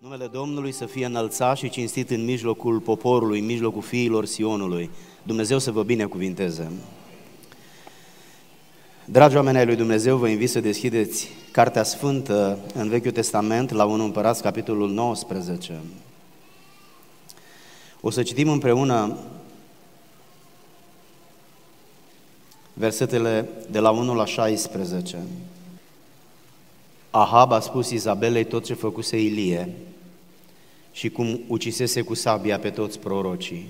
Numele Domnului să fie înălțat și cinstit în mijlocul poporului, în mijlocul fiilor Sionului. Dumnezeu să vă binecuvinteze. Dragi oameni ai lui Dumnezeu, vă invit să deschideți Cartea Sfântă în Vechiul Testament, la 1 Împărați, capitolul 19. O să citim împreună versetele de la 1 la 16. Ahab a spus Izabelei tot ce făcuse Ilie și cum ucisese cu sabia pe toți prorocii.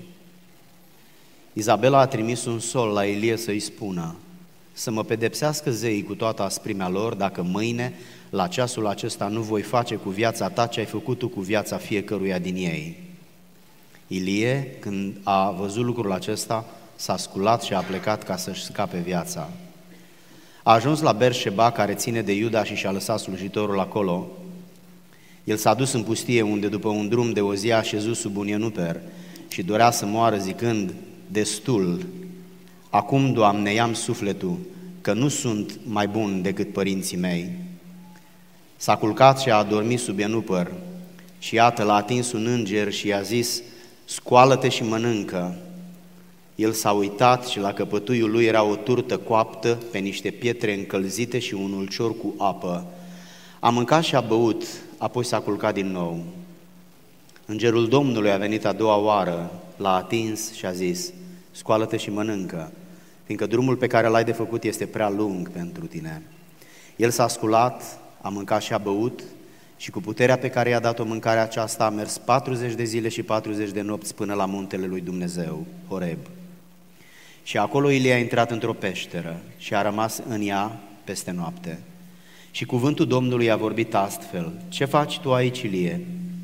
Izabela a trimis un sol la Ilie să-i spună: să mă pedepsească zeii cu toată asprimea lor, dacă mâine, la ceasul acesta, nu voi face cu viața ta ce ai făcut tu cu viața fiecăruia din ei. Ilie, când a văzut lucrul acesta, s-a sculat și a plecat ca să-și scape viața. A ajuns la Berșeba, care ține de Iuda, și și-a lăsat slujitorul acolo. El s-a dus în pustie, unde după un drum de o zi a așezut sub un ienuper și dorea să moară, zicând: destul, acum, Doamne, i-am sufletul, că nu sunt mai bun decât părinții mei. S-a culcat și a adormit sub ienuper și iată, l-a atins un înger și i-a zis: scoală-te și mănâncă. El s-a uitat și la căpătuiul lui era o turtă coaptă pe niște pietre încălzite și un ulcior cu apă. A mâncat și a băut, apoi s-a culcat din nou. Îngerul Domnului a venit a doua oară, l-a atins și a zis: scoală-te și mănâncă, fiindcă drumul pe care l-ai de făcut este prea lung pentru tine. El s-a sculat, a mâncat și a băut și cu puterea pe care i-a dat-o mâncarea aceasta a mers 40 de zile și 40 de nopți până la muntele lui Dumnezeu, Horeb. Și acolo Ilie a intrat într-o peșteră și a rămas în ea peste noapte. Și cuvântul Domnului a vorbit astfel: ce faci tu aici, Ilie?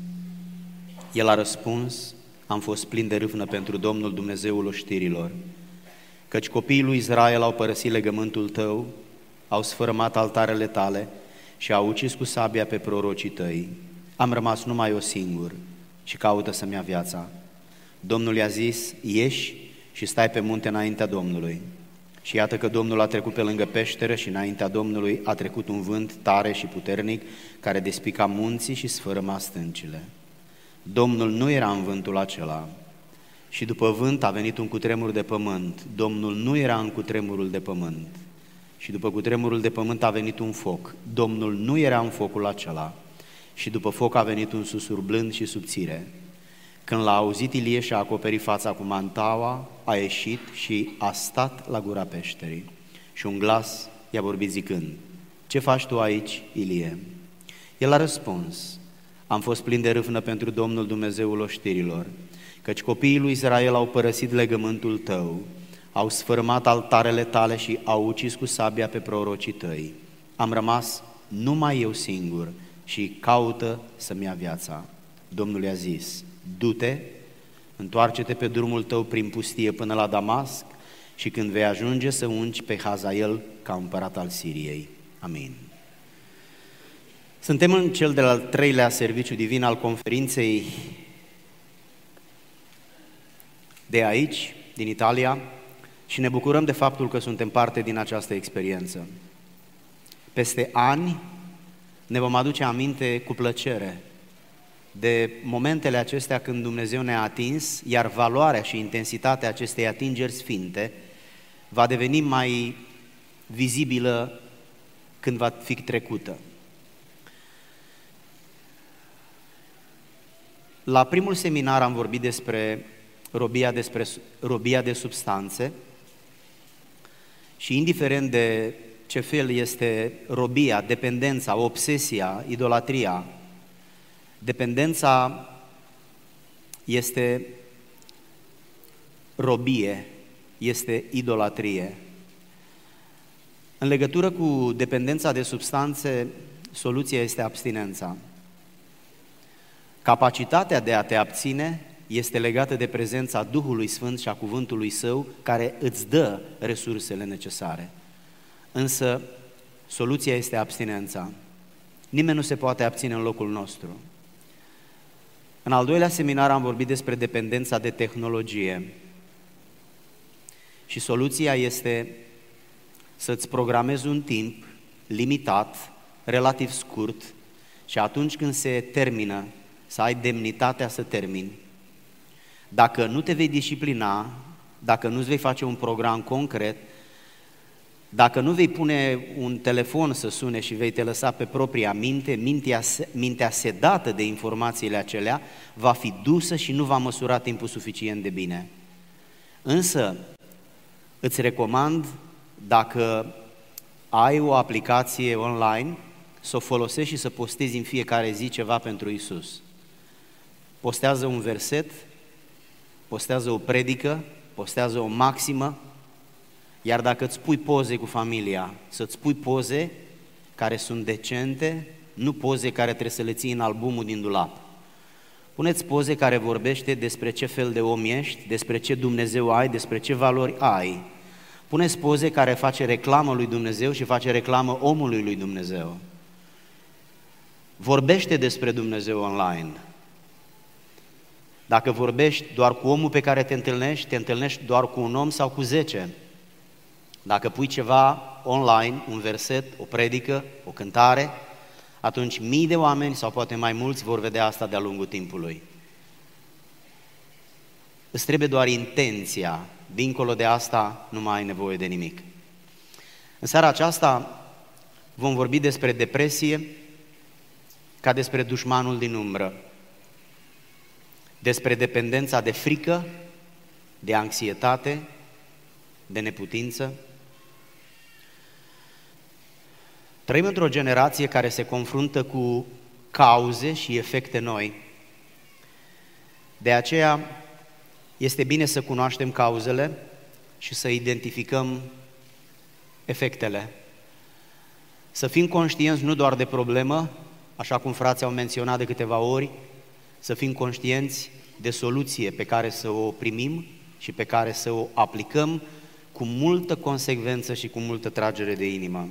El a răspuns: am fost plin de râvnă pentru Domnul Dumnezeul oștirilor, căci copiii lui Israel au părăsit legământul tău, au sfărâmat altarele tale și au ucis cu sabia pe prorocii tăi. Am rămas numai eu singur și caută să-mi ia viața. Domnul i-a zis: ieși și stai pe munte înaintea Domnului. Și iată că Domnul a trecut pe lângă peșteră și înaintea Domnului a trecut un vânt tare și puternic care despica munții și sfărâma stâncile. Domnul nu era în vântul acela. Și după vânt a venit un cutremur de pământ. Domnul nu era în cutremurul de pământ. Și după cutremurul de pământ a venit un foc. Domnul nu era în focul acela. Și după foc a venit un susur blând și subțire. Când l-a auzit, Ilie și-a acoperit fața cu mantaua, a ieșit și a stat la gura peșterii. Și un glas i-a vorbit zicând: ce faci tu aici, Ilie? El a răspuns: am fost plin de râvnă pentru Domnul Dumnezeul oștirilor, căci copiii lui Israel au părăsit legământul tău, au sfărâmat altarele tale și au ucis cu sabia pe prorocii tăi. Am rămas numai eu singur și caută să-mi ia viața. Domnul i-a zis: du-te, întoarce-te pe drumul tău prin pustie până la Damasc și când vei ajunge să ungi pe Hazael ca împărat al Siriei. Amin. Suntem în cel de-al treilea serviciu divin al conferinței de aici, din Italia, și ne bucurăm de faptul că suntem parte din această experiență. Peste ani ne vom aduce aminte cu plăcere de momentele acestea când Dumnezeu ne-a atins, iar valoarea și intensitatea acestei atingeri sfinte va deveni mai vizibilă când va fi trecută. La primul seminar am vorbit despre robia de substanțe și indiferent de ce fel este robia, dependența, obsesia, idolatria, dependența este robie, este idolatrie. În legătură cu dependența de substanțe, soluția este abstinența. Capacitatea de a te abține este legată de prezența Duhului Sfânt și a Cuvântului Său, care îți dă resursele necesare. Însă, soluția este abstinența. Nimeni nu se poate abține în locul nostru. În al doilea seminar am vorbit despre dependența de tehnologie. Și soluția este să-ți programezi un timp limitat, relativ scurt, și atunci când se termină să ai demnitatea să termini. Dacă nu te vei disciplina, dacă nu-ți vei face un program concret, dacă nu vei pune un telefon să sune și vei te lăsa pe propria minte, mintea sedată de informațiile acelea va fi dusă și nu va măsura timpul suficient de bine. Însă, îți recomand, dacă ai o aplicație online, să o folosești și să postezi în fiecare zi ceva pentru Iisus. Postează un verset, postează o predică, postează o maximă, iar dacă îți pui poze cu familia, să-ți pui poze care sunt decente, nu poze care trebuie să le ții în albumul din dulap. Puneți poze care vorbește despre ce fel de om ești, despre ce Dumnezeu ai, despre ce valori ai. Puneți poze care face reclamă lui Dumnezeu și face reclamă omului lui Dumnezeu. Vorbește despre Dumnezeu online. Dacă vorbești doar cu omul pe care te întâlnești doar cu un om sau cu 10. Dacă pui ceva online, un verset, o predică, o cântare, atunci mii de oameni sau poate mai mulți vor vedea asta de-a lungul timpului. Îți trebuie doar intenția, dincolo de asta nu mai ai nevoie de nimic. În seara aceasta vom vorbi despre depresie ca despre dușmanul din umbră, despre dependența de frică, de anxietate, de neputință. Trăim într-o generație care se confruntă cu cauze și efecte noi. De aceea este bine să cunoaștem cauzele și să identificăm efectele. Să fim conștienți nu doar de problemă, așa cum frații au menționat de câteva ori, să fim conștienți de soluție pe care să o primim și pe care să o aplicăm cu multă consecvență și cu multă tragere de inimă.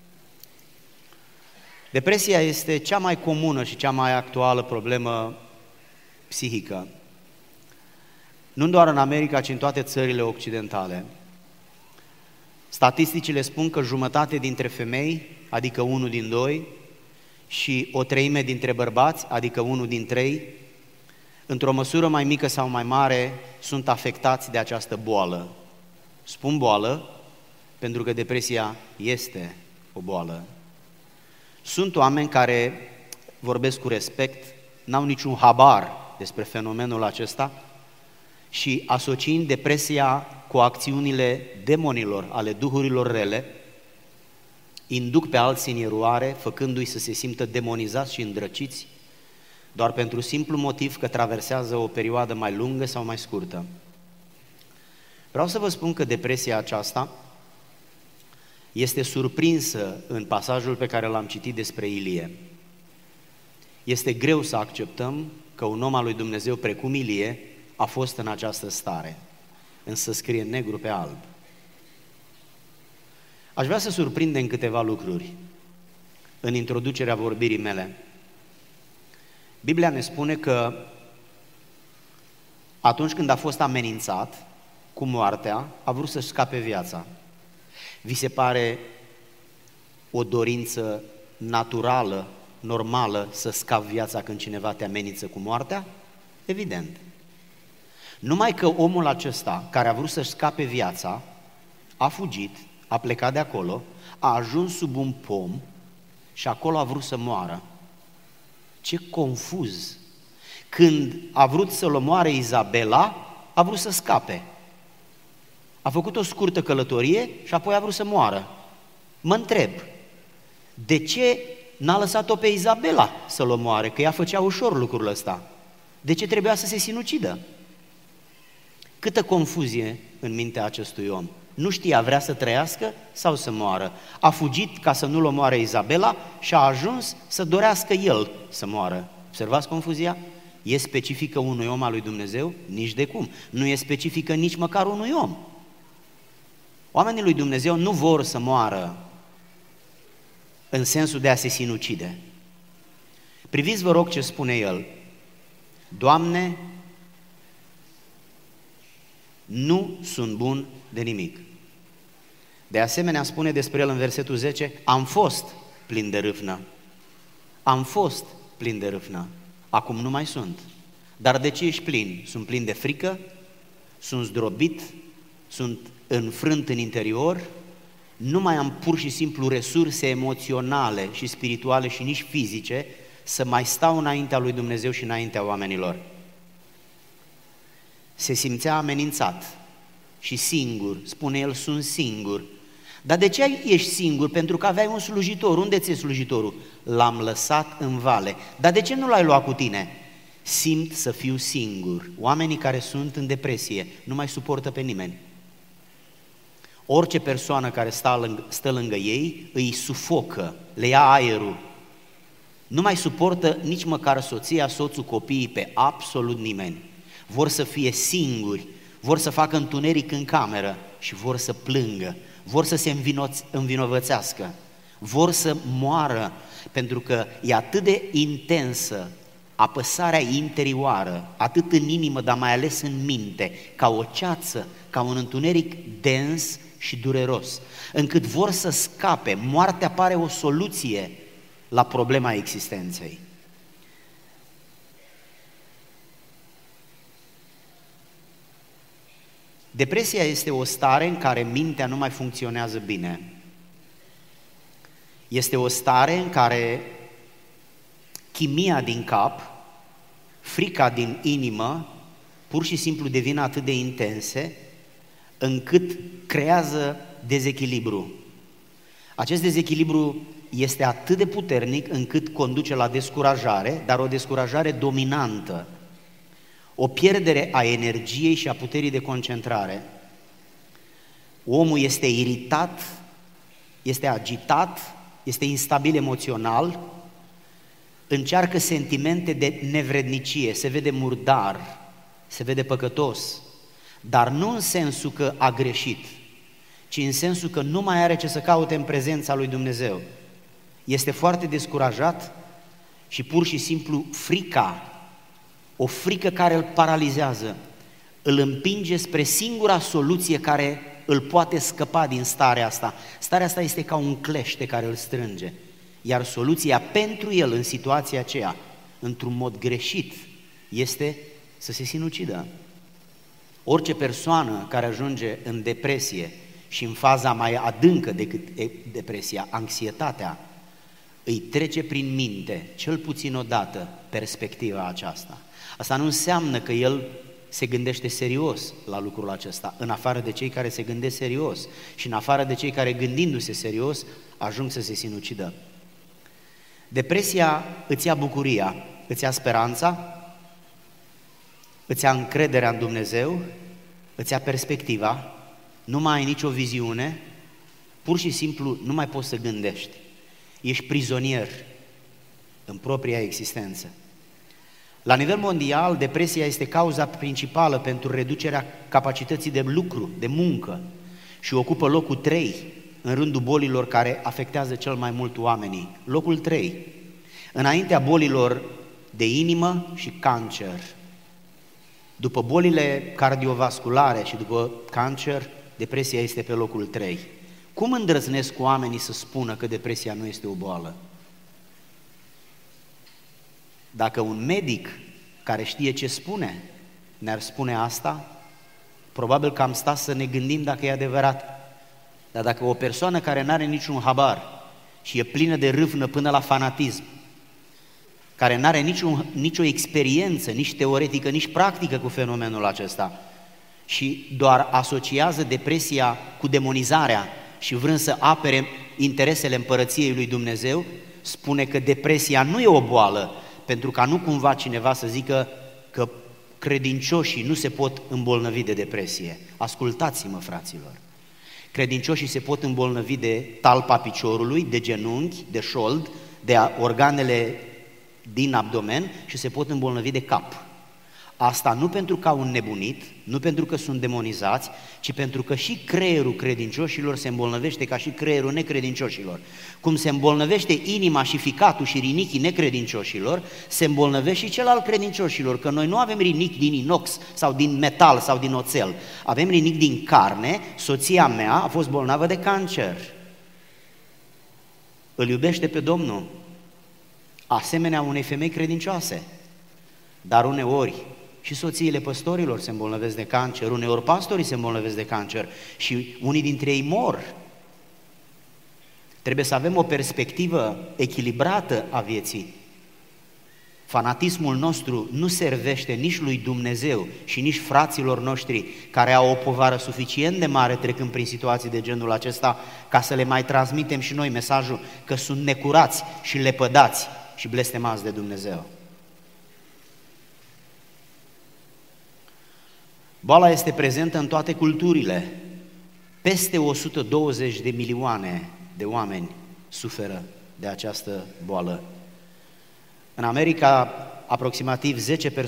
Depresia este cea mai comună și cea mai actuală problemă psihică. Nu doar în America, ci în toate țările occidentale. Statisticile spun că jumătate dintre femei, adică 1 din 2, și o treime dintre bărbați, adică 1 din 3, într-o măsură mai mică sau mai mare, sunt afectați de această boală. Spun boală pentru că depresia este o boală. Sunt oameni care vorbesc cu respect, n-au niciun habar despre fenomenul acesta și asociind depresia cu acțiunile demonilor, ale duhurilor rele, induc pe alții în eroare, făcându-i să se simtă demonizați și îndrăciți, doar pentru simplu motiv că traversează o perioadă mai lungă sau mai scurtă. Vreau să vă spun că depresia aceasta este surprinsă în pasajul pe care l-am citit despre Ilie. Este greu să acceptăm că un om al lui Dumnezeu precum Ilie a fost în această stare, însă scrie negru pe alb. Aș vrea să surprindem câteva lucruri în introducerea vorbirii mele. Biblia ne spune că atunci când a fost amenințat cu moartea, a vrut să-și scape viața. Vi se pare o dorință naturală, normală, să scapi viața când cineva te amenință cu moartea? Evident. Numai că omul acesta, care a vrut să-și scape viața, a fugit, a plecat de acolo, a ajuns sub un pom și acolo a vrut să moară. Ce confuz! Când a vrut să-l omoare Izabela, a vrut să scape. A făcut o scurtă călătorie și apoi a vrut să moară. Mă întreb, de ce n-a lăsat-o pe Izabela să-l omoare? Că ea făcea ușor lucrul ăsta. De ce trebuia să se sinucidă? Câtă confuzie în mintea acestui om. Nu știa, vrea să trăiască sau să moară. A fugit ca să nu-l omoare Izabela și a ajuns să dorească el să moară. Observați confuzia? E specifică unui om al lui Dumnezeu? Nici de cum. Nu e specifică nici măcar unui om. Oamenii lui Dumnezeu nu vor să moară în sensul de a se sinucide. Priviți, vă rog, ce spune el. Doamne, nu sunt bun de nimic. De asemenea, spune despre el în versetul 10, am fost plin de râvnă. Am fost plin de râvnă. acum nu mai sunt. Dar de ce ești plin? Sunt plin de frică? Sunt zdrobit? Sunt înfrânt în interior? Nu mai am pur și simplu resurse emoționale și spirituale și nici fizice să mai stau înaintea lui Dumnezeu și înaintea oamenilor. Se simțea amenințat și singur, spune el, sunt singur. Dar de ce ești singur? Pentru că aveai un slujitor. Unde ți-e slujitorul? L-am lăsat în vale. Dar de ce nu l-ai luat cu tine? Simt să fiu singur. Oamenii care sunt în depresie nu mai suportă pe nimeni. Orice persoană care stă lângă ei îi sufocă, le ia aerul. Nu mai suportă nici măcar soția, soțul, copiii, pe absolut nimeni. Vor să fie singuri, vor să facă întuneric în cameră și vor să plângă, vor să se învinovățească, vor să moară, pentru că e atât de intensă apăsarea interioară, atât în inimă, dar mai ales în minte, ca o ceață, ca un întuneric dens și dureros, încât vor să scape. Moartea pare o soluție la problema existenței. Depresia este o stare în care mintea nu mai funcționează bine. Este o stare în care chimia din cap, frica din inimă, pur și simplu devin atât de intense încât creează dezechilibru. Acest dezechilibru este atât de puternic încât conduce la descurajare, dar o descurajare dominantă, o pierdere a energiei și a puterii de concentrare. Omul este iritat, este agitat, este instabil emoțional, încearcă sentimente de nevrednicie, se vede murdar, se vede păcătos, dar nu în sensul că a greșit, ci în sensul că nu mai are ce să caute în prezența lui Dumnezeu. Este foarte descurajat și pur și simplu frica, o frică care îl paralizează, îl împinge spre singura soluție care îl poate scăpa din starea asta. Starea asta este ca un clește care îl strânge, iar soluția pentru el în situația aceea, într-un mod greșit, este să se sinucidă. Orice persoană care ajunge în depresie și în faza mai adâncă decât depresia, anxietatea, îi trece prin minte, cel puțin odată, perspectiva aceasta. Asta nu înseamnă că el se gândește serios la lucrul acesta, în afară de cei care se gândesc serios și în afară de cei care, gândindu-se serios, ajung să se sinucidă. Depresia îți ia bucuria, îți ia speranța, îți ia încrederea în Dumnezeu, îți ia perspectiva, nu mai ai nicio viziune, pur și simplu nu mai poți să gândești. Ești prizonier în propria existență. La nivel mondial, depresia este cauza principală pentru reducerea capacității de lucru, de muncă și ocupă locul 3 în rândul bolilor care afectează cel mai mult oamenii. Locul 3, înaintea bolilor de inimă și cancer. După bolile cardiovasculare și după cancer, depresia este pe locul 3. Cum îndrăznesc oamenii să spună că depresia nu este o boală? Dacă un medic care știe ce spune ne-ar spune asta, probabil că am stat să ne gândim dacă e adevărat. Dar dacă o persoană care nu are niciun habar și e plină de râvnă până la fanatism, care nu are nicio experiență, nici teoretică, nici practică cu fenomenul acesta și doar asociază depresia cu demonizarea și vrând să apere interesele împărăției lui Dumnezeu, spune că depresia nu e o boală, pentru ca nu cumva cineva să zică că credincioșii nu se pot îmbolnăvi de depresie. Ascultați-mă, fraților! Credincioșii se pot îmbolnăvi de talpa piciorului, de genunchi, de șold, de organele din abdomen și se pot îmbolnăvi de cap. Asta nu pentru că au înnebunit, nu pentru că sunt demonizați, ci pentru că și creierul credincioșilor se îmbolnăvește ca și creierul necredincioșilor. Cum se îmbolnăvește inima și ficatul și rinichii necredincioșilor, se îmbolnăvește și cel al credincioșilor, că noi nu avem rinichi din inox sau din metal sau din oțel, avem rinichi din carne. Soția mea a fost bolnavă de cancer. Îl iubește pe Domnul, asemenea unei femei credincioase. Dar uneori și soțiile păstorilor se îmbolnăvesc de cancer, uneori pastorii se îmbolnăvesc de cancer și unii dintre ei mor. Trebuie să avem o perspectivă echilibrată a vieții. Fanatismul nostru nu servește nici lui Dumnezeu și nici fraților noștri care au o povară suficient de mare trecând prin situații de genul acesta ca să le mai transmitem și noi mesajul că sunt necurați și lepădați și blestemați de Dumnezeu. Boala este prezentă în toate culturile. Peste 120 de milioane de oameni suferă de această boală. În America, aproximativ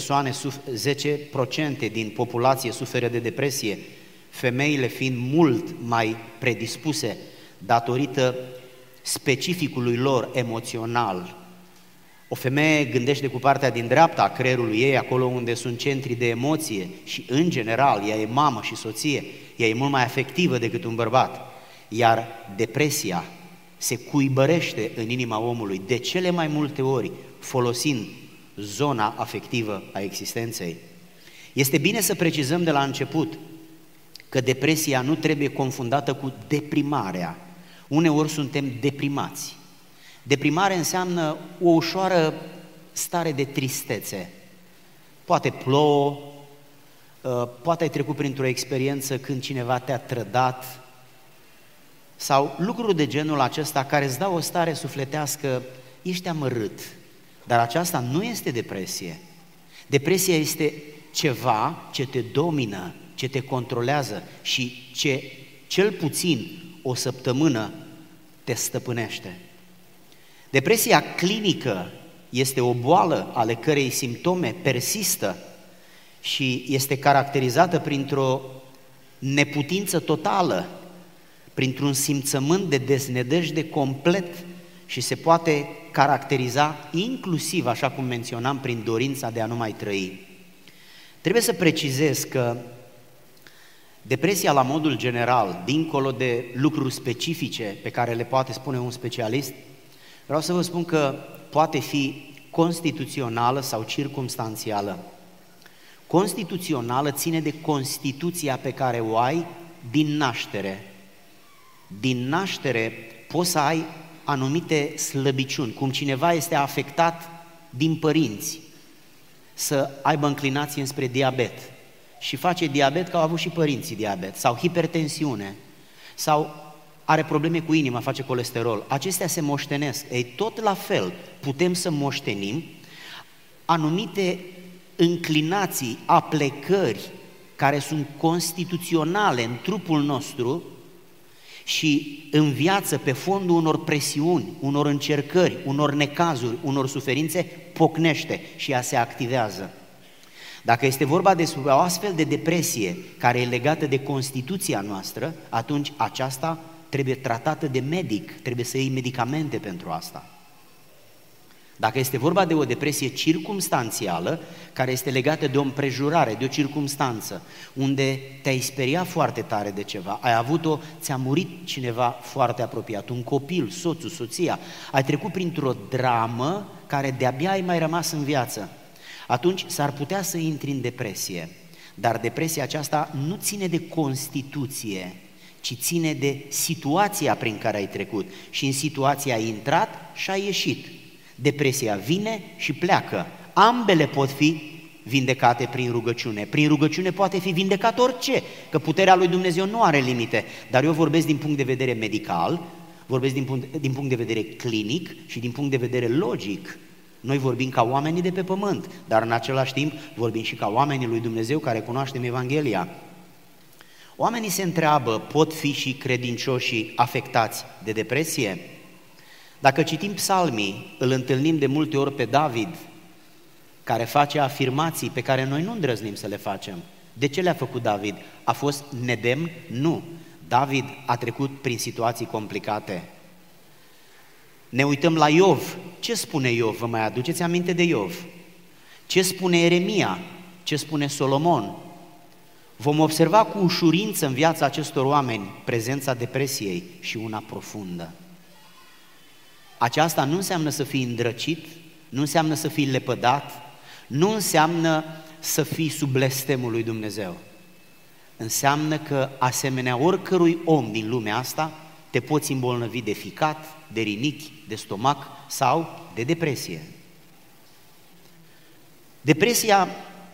10% din populație suferă de depresie, femeile fiind mult mai predispuse datorită specificului lor emoțional. O femeie gândește cu partea din dreapta a creierului ei, acolo unde sunt centri de emoție și, în general, ea e mamă și soție, ea e mult mai afectivă decât un bărbat. Iar depresia se cuibărește în inima omului de cele mai multe ori folosind zona afectivă a existenței. Este bine să precizăm de la început că depresia nu trebuie confundată cu deprimarea. Uneori suntem deprimați. Deprimare înseamnă o ușoară stare de tristețe. Poate plouă, poate ai trecut printr-o experiență când cineva te-a trădat sau lucruri de genul acesta care îți dau o stare sufletească, ești amărât. Dar aceasta nu este depresie. Depresia este ceva ce te domină, ce te controlează și ce cel puțin o săptămână te stăpânește. Depresia clinică este o boală ale cărei simptome persistă și este caracterizată printr-o neputință totală, printr-un simțământ de deznădejde complet și se poate caracteriza inclusiv, așa cum menționam, prin dorința de a nu mai trăi. Trebuie să precizez că depresia la modul general, dincolo de lucruri specifice pe care le poate spune un specialist, vreau să vă spun că poate fi constituțională sau circumstanțială. Constituțională ține de constituția pe care o ai din naștere. Din naștere poți să ai anumite slăbiciuni, cum cineva este afectat din părinți, să aibă înclinație înspre diabet și face diabet că au avut și părinții diabet, sau hipertensiune, sau are probleme cu inima, face colesterol. Acestea se moștenesc. Ei, tot la fel putem să moștenim anumite înclinații, aplecări care sunt constituționale în trupul nostru și în viață, pe fondul unor presiuni, unor încercări, unor necazuri, unor suferințe, pocnește și ea se activează. Dacă este vorba despre o astfel de depresie care e legată de constituția noastră, atunci aceasta trebuie tratată de medic, trebuie să iei medicamente pentru asta. Dacă este vorba de o depresie circumstanțială, care este legată de o împrejurare, de o circumstanță, unde te-ai speriat foarte tare de ceva, ai avut-o, ți-a murit cineva foarte apropiat, un copil, soțul, soția, ai trecut printr-o dramă care de-abia ai mai rămas în viață, atunci s-ar putea să intri în depresie. Dar depresia aceasta nu ține de constituție, ci ține de situația prin care ai trecut. Și în situația ai intrat și ai ieșit. Depresia vine și pleacă. Ambele pot fi vindecate prin rugăciune. Prin rugăciune poate fi vindecat orice, că puterea lui Dumnezeu nu are limite. Dar eu vorbesc din punct de vedere medical, vorbesc din punct de vedere clinic și din punct de vedere logic. Noi vorbim ca oamenii de pe pământ, dar în același timp vorbim și ca oamenii lui Dumnezeu care cunoaștem Evanghelia. Oamenii se întreabă, pot fi și credincioșii afectați de depresie? Dacă citim psalmii, îl întâlnim de multe ori pe David, care face afirmații pe care noi nu îndrăznim să le facem. De ce le-a făcut David? A fost nedemn? Nu. David a trecut prin situații complicate. Ne uităm la Iov. Ce spune Iov? Vă mai aduceți aminte de Iov? Ce spune Ieremia? Ce spune Solomon? Vom observa cu ușurință în viața acestor oameni prezența depresiei și una profundă. Aceasta nu înseamnă să fii îndrăcit, nu înseamnă să fii lepădat, nu înseamnă să fii sub blestemul lui Dumnezeu. Înseamnă că, asemenea oricărui om din lumea asta, te poți îmbolnăvi de ficat, de rinichi, de stomac sau de depresie. Depresia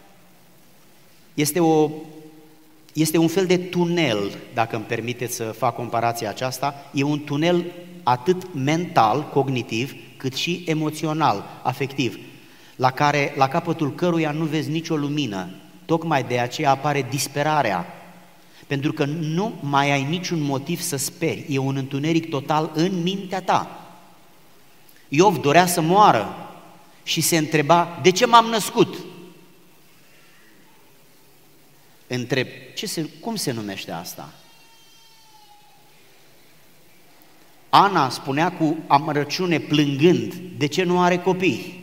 este un fel de tunel, dacă îmi permiteți să fac comparația aceasta, e un tunel atât mental, cognitiv, cât și emoțional, afectiv, la capătul căruia nu vezi nicio lumină. Tocmai de aceea apare disperarea, pentru că nu mai ai niciun motiv să speri, e un întuneric total în mintea ta. Iov dorea să moară și se întreba, de ce m-am născut? Întreb, cum se numește asta? Ana spunea cu amărăciune, plângând, de ce nu are copii?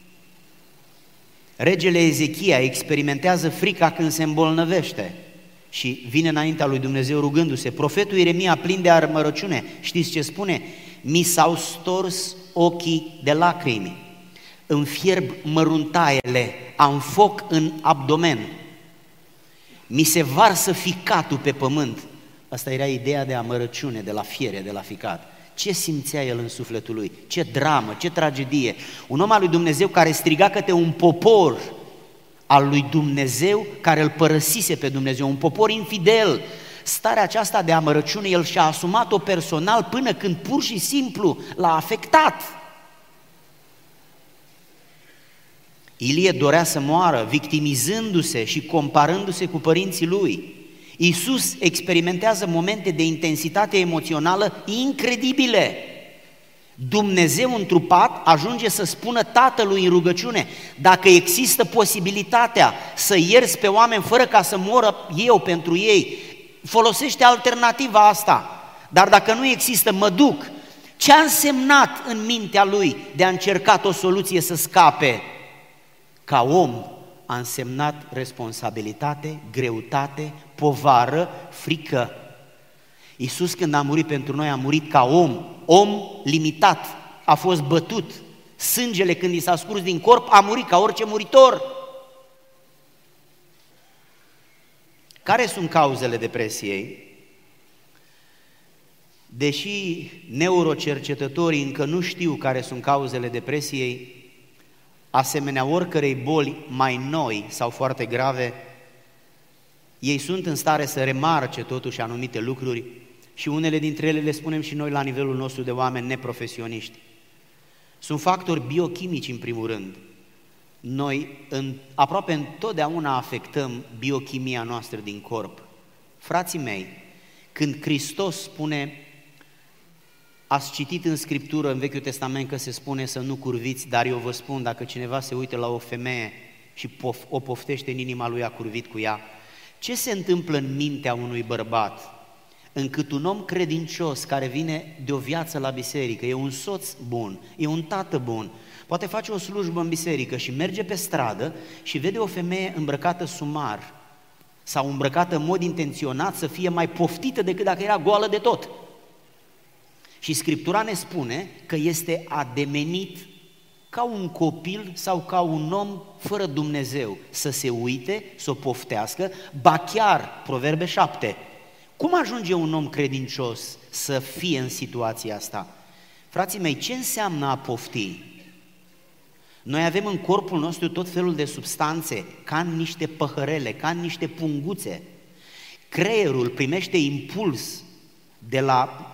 Regele Ezechia experimentează frica când se îmbolnăvește și vine înaintea lui Dumnezeu rugându-se. Profetul Ieremia, plin de amărăciune, știți ce spune? Mi s-au stors ochii de lacrimi, îmi fierb măruntaiele, am foc în abdomen, mi se varsă ficatul pe pământ. Asta era ideea de amărăciune, de la fiere, de la ficat. Ce simțea el în sufletul lui? Ce dramă, ce tragedie! Un om al lui Dumnezeu care striga către un popor al lui Dumnezeu care îl părăsise pe Dumnezeu, un popor infidel. Starea aceasta de amărăciune el și-a asumat-o personal până când pur și simplu l-a afectat. Ilie dorea să moară, victimizându-se și comparându-se cu părinții lui. Iisus experimentează momente de intensitate emoțională incredibile. Dumnezeu întrupat ajunge să spună Tatălui în rugăciune, dacă există posibilitatea să ierți pe oameni fără ca să moră eu pentru ei, folosește alternativa asta, dar dacă nu există, mă duc. Ce a însemnat în mintea lui de a încerca o soluție să scape? Ca om a însemnat responsabilitate, greutate, povară, frică. Iisus când a murit pentru noi a murit ca om limitat, a fost bătut. Sângele când i s-a scurs din corp a murit ca orice muritor. Care sunt cauzele depresiei? Deși neurocercetătorii încă nu știu care sunt cauzele depresiei, asemenea oricărei boli mai noi sau foarte grave, ei sunt în stare să remarce totuși anumite lucruri și unele dintre ele le spunem și noi la nivelul nostru de oameni neprofesioniști. Sunt factori biochimici în primul rând. Noi aproape întotdeauna afectăm biochimia noastră din corp. Frații mei, când Hristos spune, ați citit în Scriptură, în Vechiul Testament, că se spune să nu curviți, dar eu vă spun, dacă cineva se uită la o femeie și o poftește în inima lui, a curvit cu ea. Ce se întâmplă în mintea unui bărbat încât un om credincios care vine de o viață la biserică, e un soț bun, e un tată bun, poate face o slujbă în biserică și merge pe stradă și vede o femeie îmbrăcată sumar sau îmbrăcată în mod intenționat să fie mai poftită decât dacă era goală de tot. Și Scriptura ne spune că este ademenit ca un copil sau ca un om fără Dumnezeu să se uite, să o poftească, ba chiar, Proverbe 7, cum ajunge un om credincios să fie în situația asta? Frații mei, ce înseamnă a pofti? Noi avem în corpul nostru tot felul de substanțe, ca în niște păhărele, ca în niște punguțe. Creierul primește impuls de la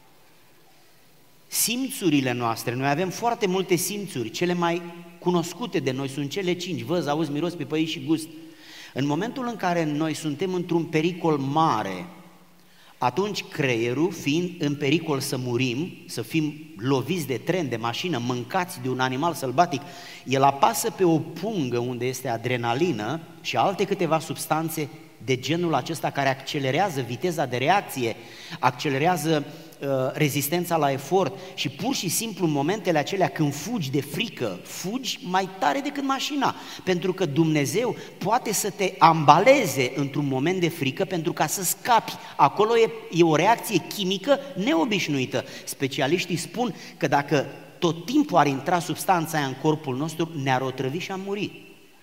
simțurile noastre. Noi avem foarte multe simțuri, cele mai cunoscute de noi sunt cele 5, văz, auzi, miros, pipăi și gust. În momentul în care noi suntem într-un pericol mare, atunci creierul, fiind în pericol să murim, să fim loviți de tren, de mașină, mâncați de un animal sălbatic, el apasă pe o pungă unde este adrenalină și alte câteva substanțe de genul acesta care accelerează viteza de reacție, accelerează rezistența la efort și pur și simplu în momentele acelea când fugi de frică, fugi mai tare decât mașina, pentru că Dumnezeu poate să te ambaleze într-un moment de frică pentru ca să scapi. Acolo e o reacție chimică neobișnuită. Specialiștii spun că dacă tot timpul ar intra substanța aia în corpul nostru, ne-ar otrăvi și am murit.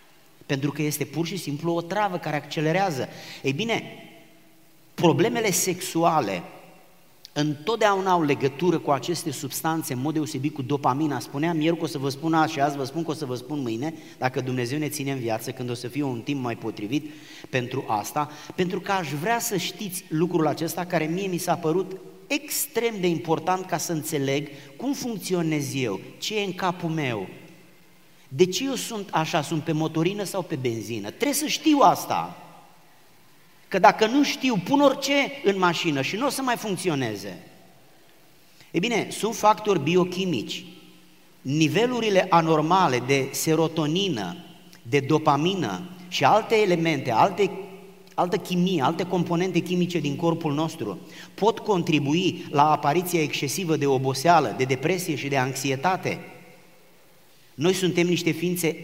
pentru că este pur și simplu o travă care accelerează. Ei bine, problemele sexuale întotdeauna au legătură cu aceste substanțe, în mod deosebit cu dopamina. Spuneam ieri că o să vă spun azi și azi vă spun că o să vă spun mâine, dacă Dumnezeu ne ține în viață, când o să fie un timp mai potrivit pentru asta, pentru că aș vrea să știți lucrul acesta care mie mi s-a părut extrem de important ca să înțeleg cum funcționez eu, ce e în capul meu, de ce eu sunt așa, sunt pe motorină sau pe benzină. Trebuie să știu asta. Că dacă nu știu, pun orice în mașină și nu o să mai funcționeze. Ei bine, sunt factori biochimici. Nivelurile anormale de serotonină, de dopamină și alte elemente, altă chimie, alte componente chimice din corpul nostru pot contribui la apariția excesivă de oboseală, de depresie și de anxietate. Noi suntem niște ființe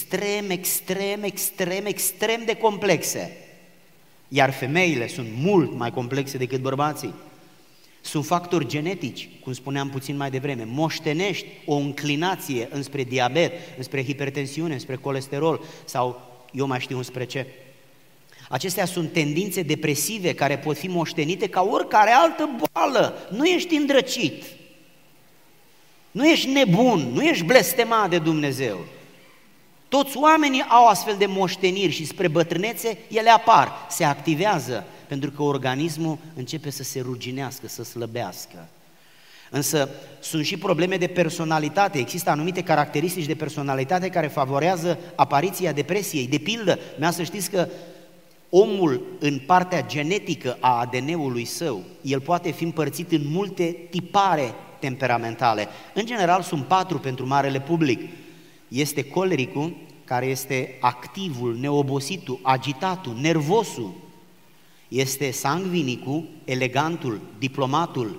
extrem de complexe. Iar femeile sunt mult mai complexe decât bărbații. Sunt factori genetici, cum spuneam puțin mai devreme, moștenești o înclinație înspre diabet, înspre hipertensiune, înspre colesterol sau eu mai știu înspre ce. Acestea sunt tendințe depresive care pot fi moștenite ca oricare altă boală. Nu ești îndrăcit, nu ești nebun, nu ești blestemat de Dumnezeu. Toți oamenii au astfel de moșteniri și spre bătrânețe ele apar, se activează, pentru că organismul începe să se ruginească, să slăbească. Însă sunt și probleme de personalitate, există anumite caracteristici de personalitate care favorează apariția depresiei. De pildă, să știți că omul în partea genetică a ADN-ului său, el poate fi împărțit în multe tipare temperamentale. În general sunt 4 pentru marele public. Este colericul, care este activul, neobositul, agitatul, nervosul. Este sangvinicul, elegantul, diplomatul,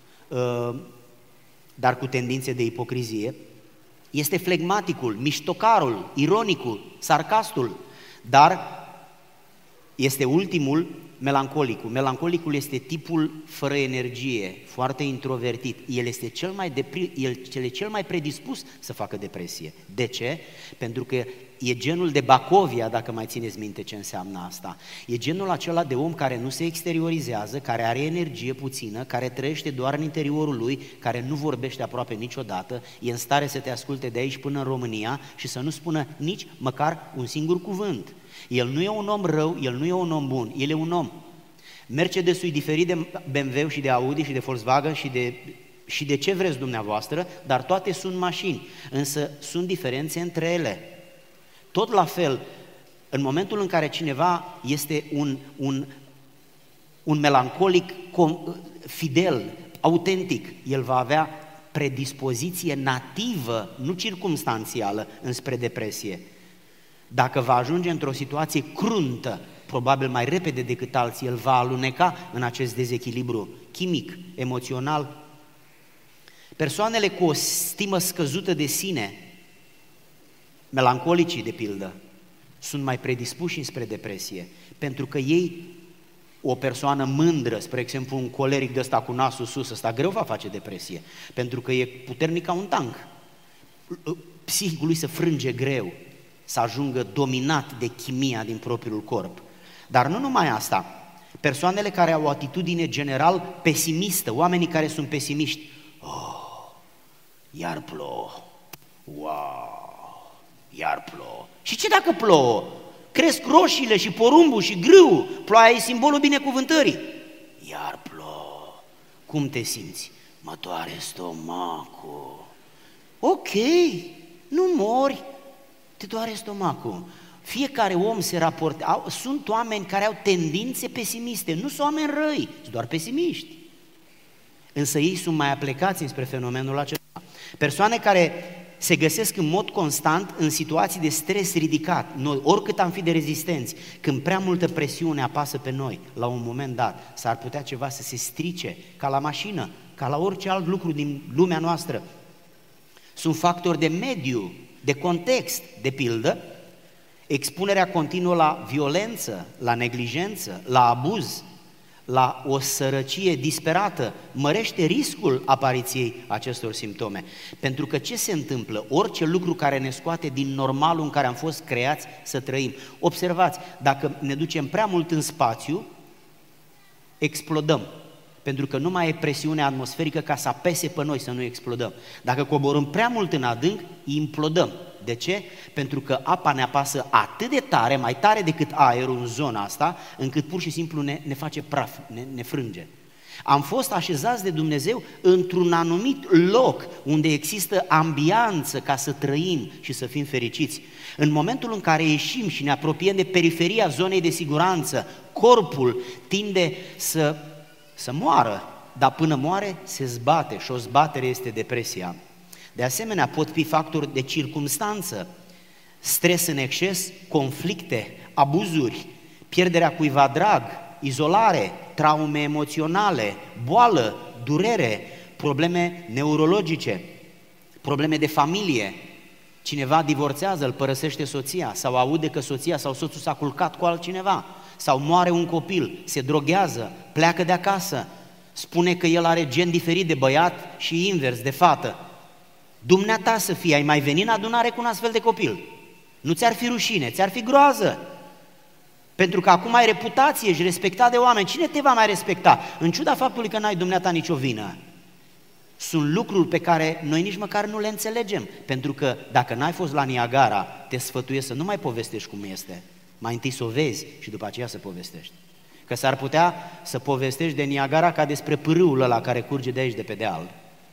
dar cu tendințe de ipocrizie. Este flegmaticul, miștocarul, ironicul, sarcastul, dar este ultimul, melancolicul. Melancolicul este tipul fără energie, foarte introvertit. El este cel mai predispus să facă depresie. De ce? Pentru că e genul de Bacovia, dacă mai țineți minte ce înseamnă asta. E genul acela de om care nu se exteriorizează, care are energie puțină, care trăiește doar în interiorul lui, care nu vorbește aproape niciodată, e în stare să te asculte de aici până în România și să nu spună nici măcar un singur cuvânt. El nu e un om rău, el nu e un om bun, el e un om. Mercedes-ul e diferit de BMW și de Audi și de Volkswagen și de ce vreți dumneavoastră, dar toate sunt mașini, însă sunt diferențe între ele. Tot la fel, în momentul în care cineva este un melancolic fidel, autentic, el va avea predispoziție nativă, nu circumstanțială, înspre depresie. Dacă va ajunge într-o situație cruntă, probabil mai repede decât alții, el va aluneca în acest dezechilibru chimic, emoțional. Persoanele cu o stimă scăzută de sine, melancolicii de pildă, sunt mai predispuși spre depresie, pentru că ei, o persoană mândră, spre exemplu un coleric de ăsta cu nasul sus, ăsta greu va face depresie, pentru că e puternic ca un tank. Psihicul lui se frânge greu, să ajungă dominat de chimia din propriul corp. Dar nu numai asta, persoanele care au o atitudine general pesimistă, oamenii care sunt pesimiști, iar plouă, wow, iar plouă. Și ce dacă plouă? Cresc roșiile și porumbul și grâul, ploaia e simbolul binecuvântării. Iar plouă, cum te simți? Mă doare stomacul. Ok, nu mori, te doare stomacul. Fiecare om se raportează, sunt oameni care au tendințe pesimiste, nu sunt oameni răi, sunt doar pesimiști. Însă ei sunt mai aplecați înspre fenomenul acesta. Persoane care se găsesc în mod constant în situații de stres ridicat. Noi, oricât am fi de rezistenți, când prea multă presiune apasă pe noi, la un moment dat, s-ar putea ceva să se strice, ca la mașină, ca la orice alt lucru din lumea noastră. Sunt factori de mediu, de context, de pildă, expunerea continuă la violență, la neglijență, la abuz, la o sărăcie disperată, mărește riscul apariției acestor simptome. Pentru că ce se întâmplă? Orice lucru care ne scoate din normalul în care am fost creați să trăim. Observați, dacă ne ducem prea mult în spațiu, explodăm. Pentru că nu mai e presiune atmosferică ca să apese pe noi să nu explodăm. Dacă coborâm prea mult în adânc, implodăm. De ce? Pentru că apa ne apasă atât de tare, mai tare decât aerul în zona asta, încât pur și simplu ne face praf, ne frânge. Am fost așezați de Dumnezeu într-un anumit loc unde există ambianță ca să trăim și să fim fericiți. În momentul în care ieșim și ne apropiem de periferia zonei de siguranță, corpul tinde să moară, dar până moare se zbate și o zbatere este depresia. De asemenea, pot fi factori de circumstanță, stres în exces, conflicte, abuzuri, pierderea cuiva drag, izolare, traume emoționale, boală, durere, probleme neurologice, probleme de familie. Cineva divorțează, îl părăsește soția sau aude că soția sau soțul s-a culcat cu altcineva sau moare un copil, se droghează, pleacă de acasă, spune că el are gen diferit de băiat și invers, de fată. Dumneata să fie, ai mai venit în adunare cu un astfel de copil? Nu ți-ar fi rușine, ți-ar fi groază. Pentru că acum ai reputație, ești respectat de oameni. Cine te va mai respecta? În ciuda faptului că n-ai dumneata nicio vină. Sunt lucruri pe care noi nici măcar nu le înțelegem. Pentru că dacă n-ai fost la Niagara, te sfătuiesc să nu mai povestești cum este. Mai întâi să o vezi și după aceea să povestești. Că s-ar putea să povestești de Niagara ca despre pârâul ăla care curge de aici, de pe deal.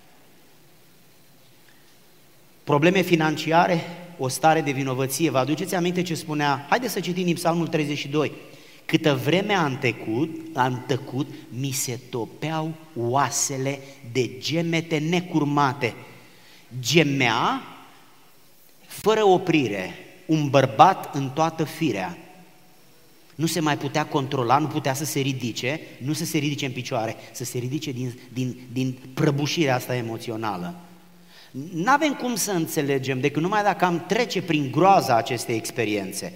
Probleme financiare, o stare de vinovăție. Vă aduceți aminte ce spunea? Haideți să citim din Psalmul 32. Câtă vreme am tăcut, mi se topeau oasele de gemete necurmate. Gemea fără oprire un bărbat în toată firea. Nu se mai putea controla, nu putea să se ridice, nu să se ridice în picioare, să se ridice din prăbușirea asta emoțională. N-avem cum să înțelegem decât numai dacă am trece prin groaza acestei experiențe.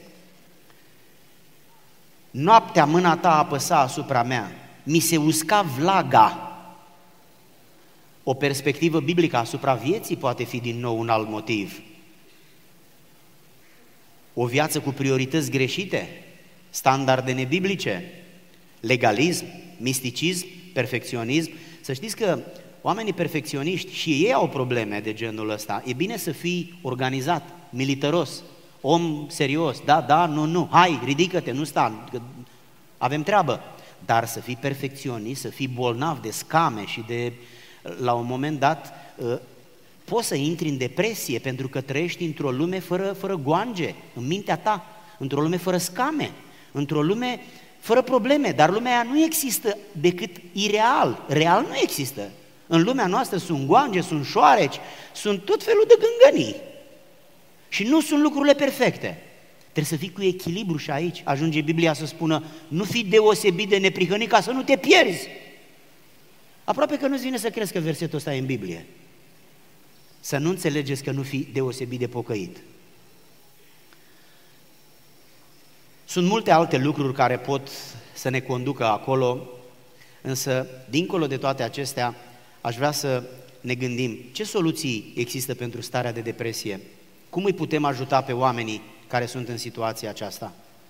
Noaptea mâna ta apăsa asupra mea, mi se usca vlaga. O perspectivă biblică asupra vieții poate fi din nou un alt motiv. O viață cu priorități greșite, standarde nebiblice, legalism, misticism, perfecționism. Să știți că oamenii perfecționiști și ei au probleme de genul ăsta. E bine să fii organizat, militaros, om serios, da, nu, hai, ridică-te, nu sta, avem treabă. Dar să fii perfecționist, să fii bolnav de scame și la un moment dat, poți să intri în depresie pentru că trăiești într-o lume fără goange, în mintea ta, într-o lume fără scame, într-o lume fără probleme, dar lumea aia nu există decât ireal, real nu există. În lumea noastră sunt goange, sunt șoareci, sunt tot felul de gângănii. Și nu sunt lucrurile perfecte. Trebuie să fii cu echilibru și aici ajunge Biblia să spună nu fi deosebit de neprihănit ca să nu te pierzi. Aproape că nu-ți vine să crezi că versetul ăsta e în Biblie. Să nu înțelegeți că nu fi deosebit de pocăit. Sunt multe alte lucruri care pot să ne conducă acolo, însă, dincolo de toate acestea, aș vrea să ne gândim ce soluții există pentru starea de depresie, cum îi putem ajuta pe oamenii care sunt în situația aceasta.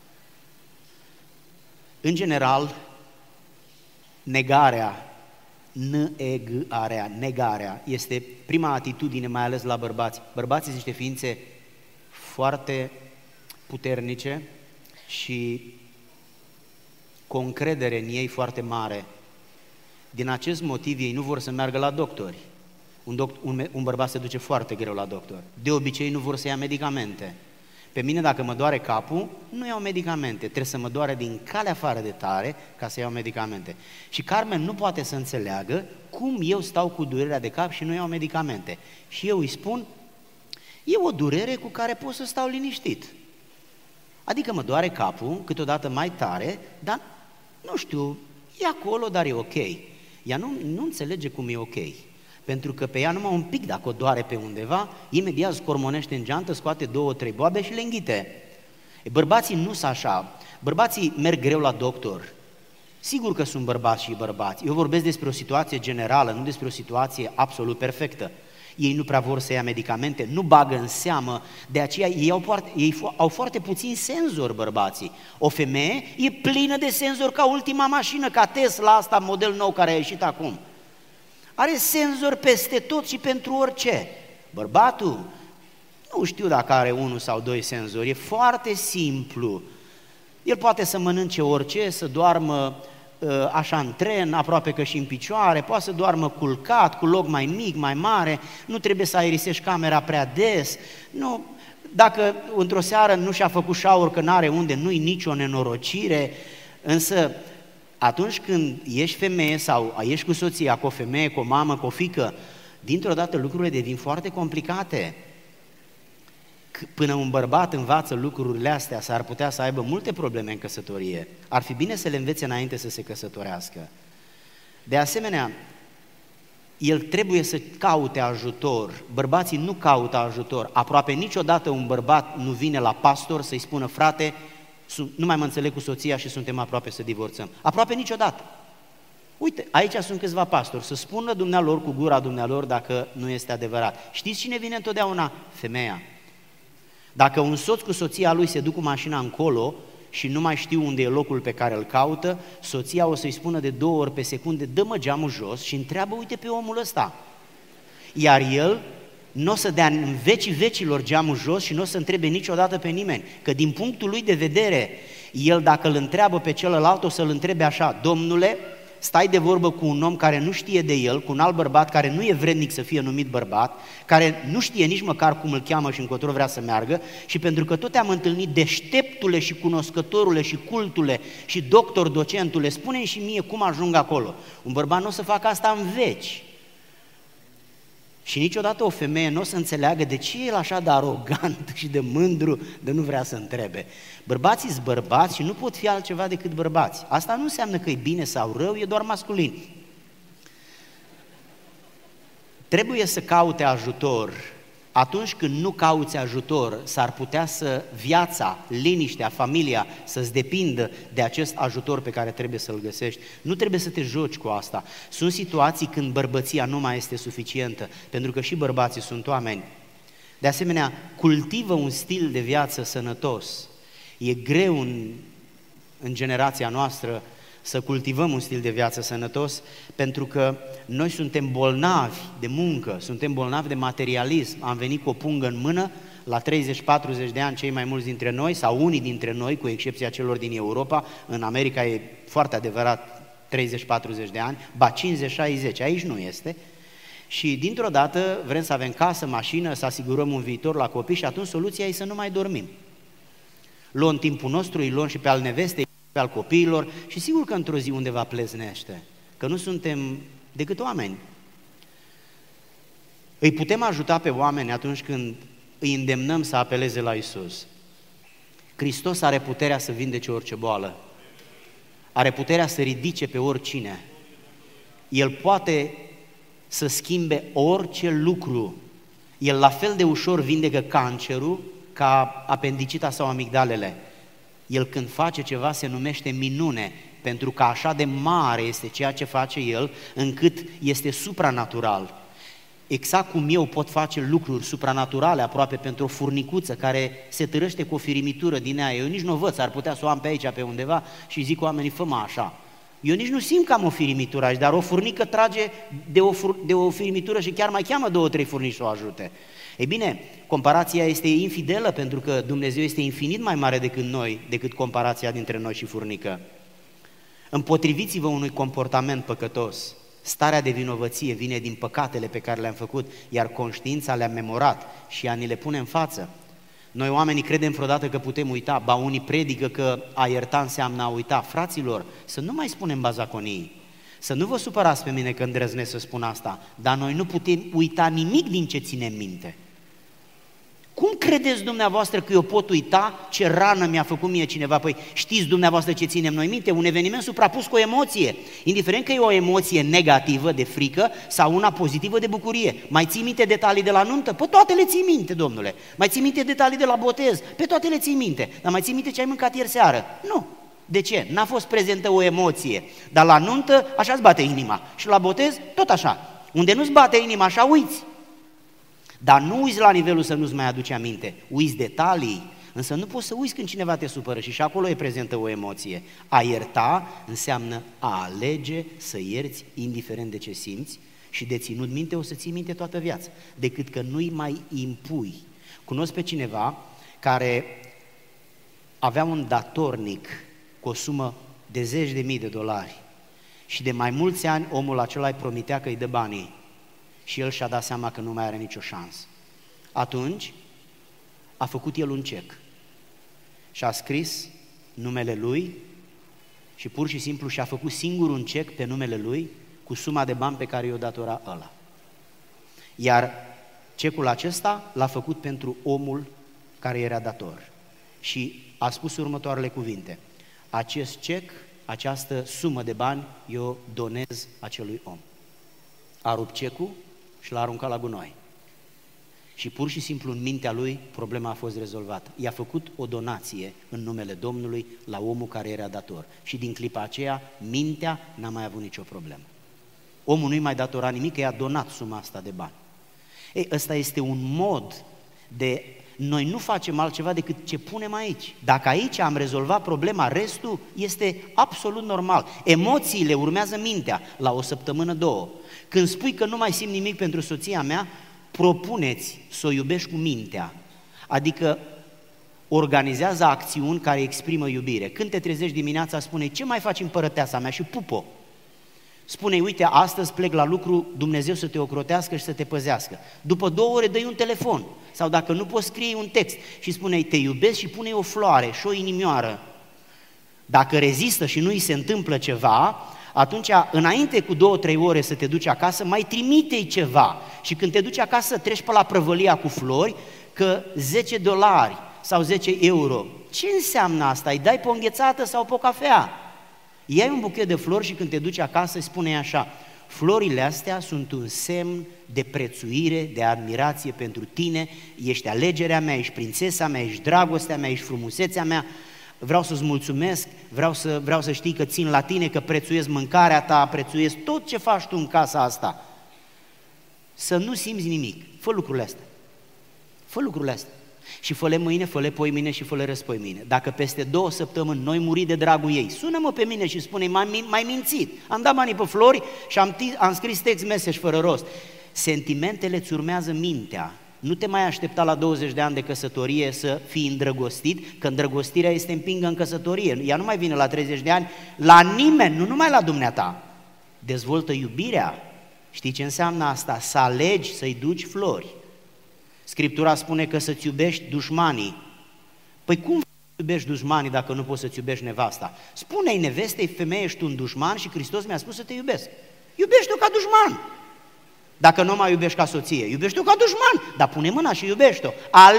În general, negarea este prima atitudine, mai ales la bărbați. Bărbații sunt niște ființe foarte puternice și cu o încredere în ei foarte mare. Din acest motiv ei nu vor să meargă la doctori. Un bărbat se duce foarte greu la doctor. De obicei nu vor să ia medicamente. Pe mine dacă mă doare capul, nu iau medicamente. Trebuie să mă doare din calea afară de tare ca să iau medicamente. Și Carmen nu poate să înțeleagă cum eu stau cu durerea de cap și nu iau medicamente. Și eu îi spun, e o durere cu care pot să stau liniștit. Adică mă doare capul, câteodată mai tare, dar nu știu, e acolo, dar e ok. Ea nu înțelege cum e ok. Pentru că pe ea numai un pic dacă o doare pe undeva, imediat scormonește în geantă, scoate 2-3 boabe și le înghite. Bărbații nu sunt așa. Bărbații merg greu la doctor. Sigur că sunt bărbați și bărbați. Eu vorbesc despre o situație generală, nu despre o situație absolut perfectă. Ei nu prea vor să ia medicamente, nu bagă în seamă, de aceea ei au foarte puțini senzori, bărbații. O femeie e plină de senzori ca ultima mașină, ca Tesla asta, model nou care a ieșit acum. Are senzori peste tot și pentru orice. Bărbatul, nu știu dacă are 1 sau 2 senzori, e foarte simplu. El poate să mănânce orice, să doarmă așa în tren, aproape că și în picioare, poate să doarmă culcat, cu loc mai mic, mai mare, nu trebuie să aerisești camera prea des, nu, dacă într-o seară nu și-a făcut shower că n-are unde, nu-i nicio nenorocire, însă atunci când ești femeie sau ești cu soția, cu o femeie, cu o mamă, cu o fiică, dintr-o dată lucrurile devin foarte complicate. Până un bărbat învață lucrurile astea, s-ar putea să aibă multe probleme în căsătorie. Ar fi bine să le învețe înainte să se căsătorească. De asemenea, el trebuie să caute ajutor. Bărbații nu caută ajutor. Aproape niciodată un bărbat nu vine la pastor să-i spună: frate, nu mai mă înțeleg cu soția și suntem aproape să divorțăm. Aproape niciodată. Uite, aici sunt câțiva pastori, să spună dumnealor cu gura dumnealor dacă nu este adevărat. Știți cine vine întotdeauna? Femeia. Dacă un soț cu soția lui se duc cu mașina încolo și nu mai știu unde e locul pe care îl caută, soția o să-i spună de 2 ori pe secundă: dă-mă geamul jos și întreabă, uite pe omul ăsta. Iar el nu o să dea în vecii vecilor geamul jos și nu o să întrebe niciodată pe nimeni, că din punctul lui de vedere, el dacă îl întreabă pe celălalt o să-l întrebe așa: domnule, stai de vorbă cu un om care nu știe de el, cu un alt bărbat care nu e vrednic să fie numit bărbat, care nu știe nici măcar cum îl cheamă și încotro vrea să meargă, și pentru că tot te-am întâlnit, deșteptule și cunoscătorule și cultule și doctor, docentule, spune-mi și mie cum ajung acolo. Un bărbat nu o să facă asta în veci. Și niciodată o femeie nu o să înțeleagă de ce e el așa de arogant și de mândru de nu vrea să întrebe. Bărbații sunt bărbați și nu pot fi altceva decât bărbați. Asta nu înseamnă că e bine sau rău, e doar masculin. Trebuie să caute ajutor. Atunci când nu cauți ajutor, s-ar putea să viața, liniștea, familia să-ți depindă de acest ajutor pe care trebuie să-l găsești. Nu trebuie să te joci cu asta. Sunt situații când bărbăția nu mai este suficientă, pentru că și bărbații sunt oameni. De asemenea, cultivă un stil de viață sănătos. E greu în generația noastră să cultivăm un stil de viață sănătos, pentru că noi suntem bolnavi de muncă, suntem bolnavi de materialism. Am venit cu o pungă în mână, la 30-40 de ani cei mai mulți dintre noi, sau unii dintre noi, cu excepția celor din Europa, în America e foarte adevărat 30-40 de ani, ba 50-60, aici nu este. Și dintr-o dată vrem să avem casă, mașină, să asigurăm un viitor la copii și atunci soluția e să nu mai dormim. Luăm timpul nostru, îi luăm și pe al nevestei, pe al copiilor și sigur că într-o zi undeva pleznește, că nu suntem decât oameni. Îi putem ajuta pe oameni atunci când îi îndemnăm să apeleze la Iisus. Hristos are puterea să vindece orice boală, are puterea să ridice pe oricine. El poate să schimbe orice lucru. El la fel de ușor vindecă cancerul ca apendicita sau amigdalele. El când face ceva se numește minune, pentru că așa de mare este ceea ce face El, încât este supranatural. Exact cum eu pot face lucruri supranaturale aproape pentru o furnicuță care se târăște cu o firimitură din ea, eu nici nu o văd, s-ar putea să o am pe aici, pe undeva și zic oamenii, fă-mă așa. Eu nici nu simt că am o firimitură aici, dar o furnică trage de o firimitură și chiar mai cheamă 2-3 furnici să o ajute. Ei bine, comparația este infidelă pentru că Dumnezeu este infinit mai mare decât noi, decât comparația dintre noi și furnică. Împotriviți-vă unui comportament păcătos. Starea de vinovăție vine din păcatele pe care le-am făcut, iar conștiința le-a memorat și ea ni le pune în față. Noi oamenii credem vreodată că putem uita, ba unii predică că a ierta înseamnă a uita. Fraților, să nu mai spunem bazaconii, să nu vă supărați pe mine că îndrăznesc să spun asta, dar noi nu putem uita nimic din ce ținem minte. Cum credeți dumneavoastră că eu pot uita ce rană mi-a făcut mie cineva? Păi știți dumneavoastră ce ținem noi minte? Un eveniment suprapus cu o emoție, indiferent că e o emoție negativă de frică sau una pozitivă de bucurie. Mai ții minte detalii de la nuntă? Pe toate le ții minte, domnule. Mai ții minte detalii de la botez? Pe toate le ții minte. Dar mai ții minte ce ai mâncat ieri seară? Nu. De ce? N-a fost prezentă o emoție, dar la nuntă așa-ți bate inima și la botez tot așa. Unde nu-ți bate inima așa, uiți. Dar nu uiți la nivelul să nu-ți mai aduci aminte, uiți detalii, însă nu poți să uiți când cineva te supără și acolo e prezentă o emoție. A ierta înseamnă a alege să ierți indiferent de ce simți și de ținut minte o să ții minte toată viața, decât că nu-i mai impui. Cunosc pe cineva care avea un datornic cu o sumă de $10.000 și de mai mulți ani omul acela îi promitea că îi dă banii și el și-a dat seama că nu mai are nicio șansă. Atunci a făcut el un cec și a scris numele lui și pur și simplu și-a făcut singur un cec pe numele lui cu suma de bani pe care i-o datora ăla. Iar cecul acesta l-a făcut pentru omul care era dator și a spus următoarele cuvinte: acest cec, această sumă de bani, eu donez acelui om. A rupt cecul și l-a aruncat la gunoi. Și pur și simplu în mintea lui problema a fost rezolvată. I-a făcut o donație în numele Domnului la omul care era dator. Și din clipa aceea mintea n-a mai avut nicio problemă. Omul nu-i mai datora nimic, că i-a donat suma asta de bani. Ei, ăsta este un mod de... Noi nu facem altceva decât ce punem aici. Dacă aici am rezolvat problema, restul este absolut normal. Emoțiile urmează mintea la o săptămână, două. Când spui că nu mai simt nimic pentru soția mea, propuneți să o iubești cu mintea. Adică organizează acțiuni care exprimă iubire. Când te trezești dimineața, spune: ce mai faci împărăteasa mea? Și pup-o. Spune: uite, astăzi plec la lucru, Dumnezeu să te ocrotească și să te păzească. După 2 ore dă-i un telefon. Sau dacă nu poți, scrie un text și spune-i: te iubesc, și pune-i o floare și o inimioară. Dacă rezistă și nu îi se întâmplă ceva, atunci, înainte cu 2-3 ore să te duci acasă, mai trimite-i ceva. Și când te duci acasă, treci pe la prăvălia cu flori, că $10 sau 10 euro. Ce înseamnă asta? Îi dai pe o înghețată sau pe o cafea? Iai un buchet de flori și când te duci acasă, spune așa: florile astea sunt un semn de prețuire, de admirație pentru tine, ești alegerea mea, ești prințesa mea, ești dragostea mea, ești frumusețea mea, vreau să-ți mulțumesc, vreau să știi că țin la tine, că prețuiesc mâncarea ta, prețuiesc tot ce faci tu în casa asta. Să nu simți nimic, fă lucrurile astea. Fă lucrurile astea. Și fă-le mâine, fă-le poimâine și fă-le răspoimâine. Dacă peste 2 săptămâni noi muri de dragul ei, sună-mă pe mine și spune: m-ai mințit, am dat banii pe flori și am scris text message fără rost. Sentimentele îți urmează mintea. Nu te mai aștepta la 20 de ani de căsătorie să fii îndrăgostit, că îndrăgostirea este împingă în căsătorie. Ea nu mai vine la 30 de ani la nimeni, nu numai la dumneata. Dezvoltă iubirea. Știi ce înseamnă asta? Să alegi să-i duci flori. Scriptura spune că să-ți iubești dușmanii. Păi cum iubești dușmanii dacă nu poți să-ți iubești nevasta? Spune-i nevestei: femeie, ești un dușman și Hristos mi-a spus să te iubesc. Iubește-o ca dușman. Dacă nu mai iubești ca soție, iubește-o ca dușman, dar pune mâna și iubește-o.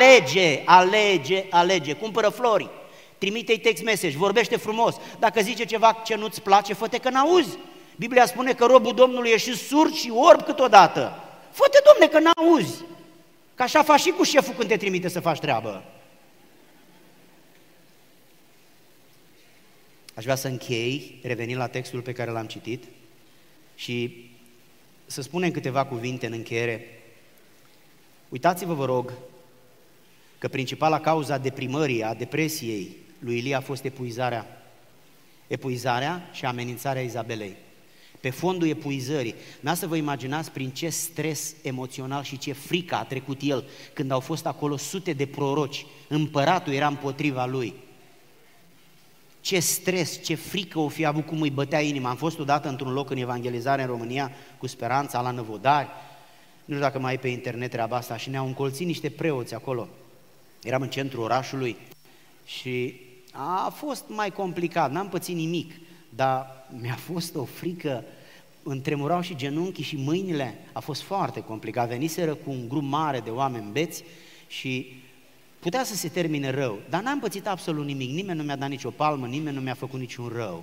Alege, cumpără flori, trimite-i text message, vorbește frumos. Dacă zice ceva ce nu-ți place, fă-te că n-auzi. Biblia spune că robul Domnului e și surd și orb câteodată. Fă-te, Domne, că n-auzi. Că așa faci și cu șeful când te trimite să faci treabă. Aș vrea să închei, revenind la textul pe care l-am citit și să spunem câteva cuvinte în încheiere. Uitați-vă, vă rog, că principala cauza deprimării, a depresiei lui Ilie a fost epuizarea și amenințarea Izabelei. Pe fondul epuizării, n-a să vă imaginați prin ce stres emoțional și ce frică a trecut el când au fost acolo sute de proroci, împăratul era împotriva lui. Ce stres, ce frică o fi avut, cum îi bătea inima. Am fost odată într-un loc în evangelizare în România cu Speranța, la Năvodari, nu știu dacă mai e pe internet treaba asta, și ne-au încolțit niște preoți acolo. Eram în centrul orașului și a fost mai complicat, n-am pățit nimic, dar mi-a fost o frică, îmi tremurau și genunchii și mâinile, a fost foarte complicat. Veniseră cu un grup mare de oameni beți și putea să se termine rău, dar n-am pățit absolut nimic, nimeni nu mi-a dat nicio palmă, nimeni nu mi-a făcut niciun rău.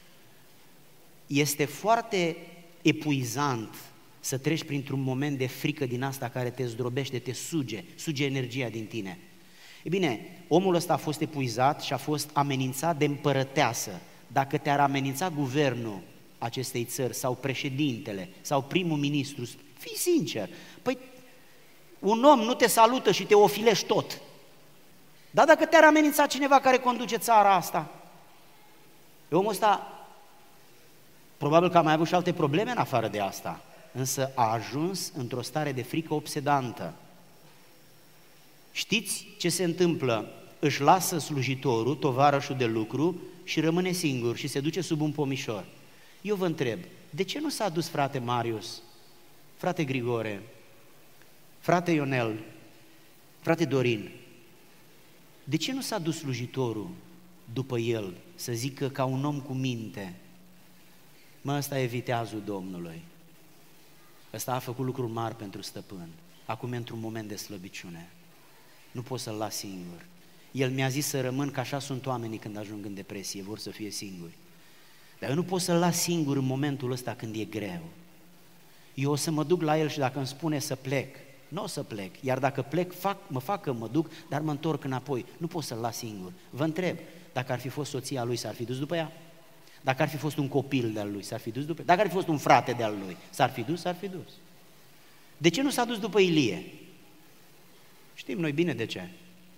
Este foarte epuizant să treci printr-un moment de frică din asta care te zdrobește, te suge energia din tine. E bine, omul ăsta a fost epuizat și a fost amenințat de împărăteasă. Dacă te-ar amenința guvernul acestei țări sau președintele sau primul ministru, fii sincer, păi un om nu te salută și te ofilești tot. Dar dacă te-ar amenința cineva care conduce țara asta, omul ăsta probabil că a mai avut și alte probleme în afară de asta, însă a ajuns într-o stare de frică obsedantă. Știți ce se întâmplă? Își lasă slujitorul, tovarășul de lucru și rămâne singur și se duce sub un pomișor. Eu vă întreb, de ce nu s-a dus frate Marius, frate Grigore, frate Ionel, frate Dorin? De ce nu s-a dus slujitorul după el să zică ca un om cu minte: mă, ăsta e viteazul Domnului, ăsta a făcut lucruri mari pentru stăpân, acum e într-un moment de slăbiciune, nu pot să-l las singur. El mi-a zis să rămân, că așa sunt oamenii când ajung în depresie, vor să fie singuri. Dar eu nu pot să-l las singur în momentul ăsta când e greu. Eu o să mă duc la el și dacă îmi spune să plec, nu o să plec, iar dacă plec, mă fac că mă duc, dar mă întorc înapoi. Nu pot să-l las singur. Vă întreb, dacă ar fi fost soția lui, s-ar fi dus după ea? Dacă ar fi fost un copil de-al lui, s-ar fi dus după ea? Dacă ar fi fost un frate de-al lui, s-ar fi dus? S-ar fi dus. De ce nu s-a dus după Ilie? Știm noi bine de ce.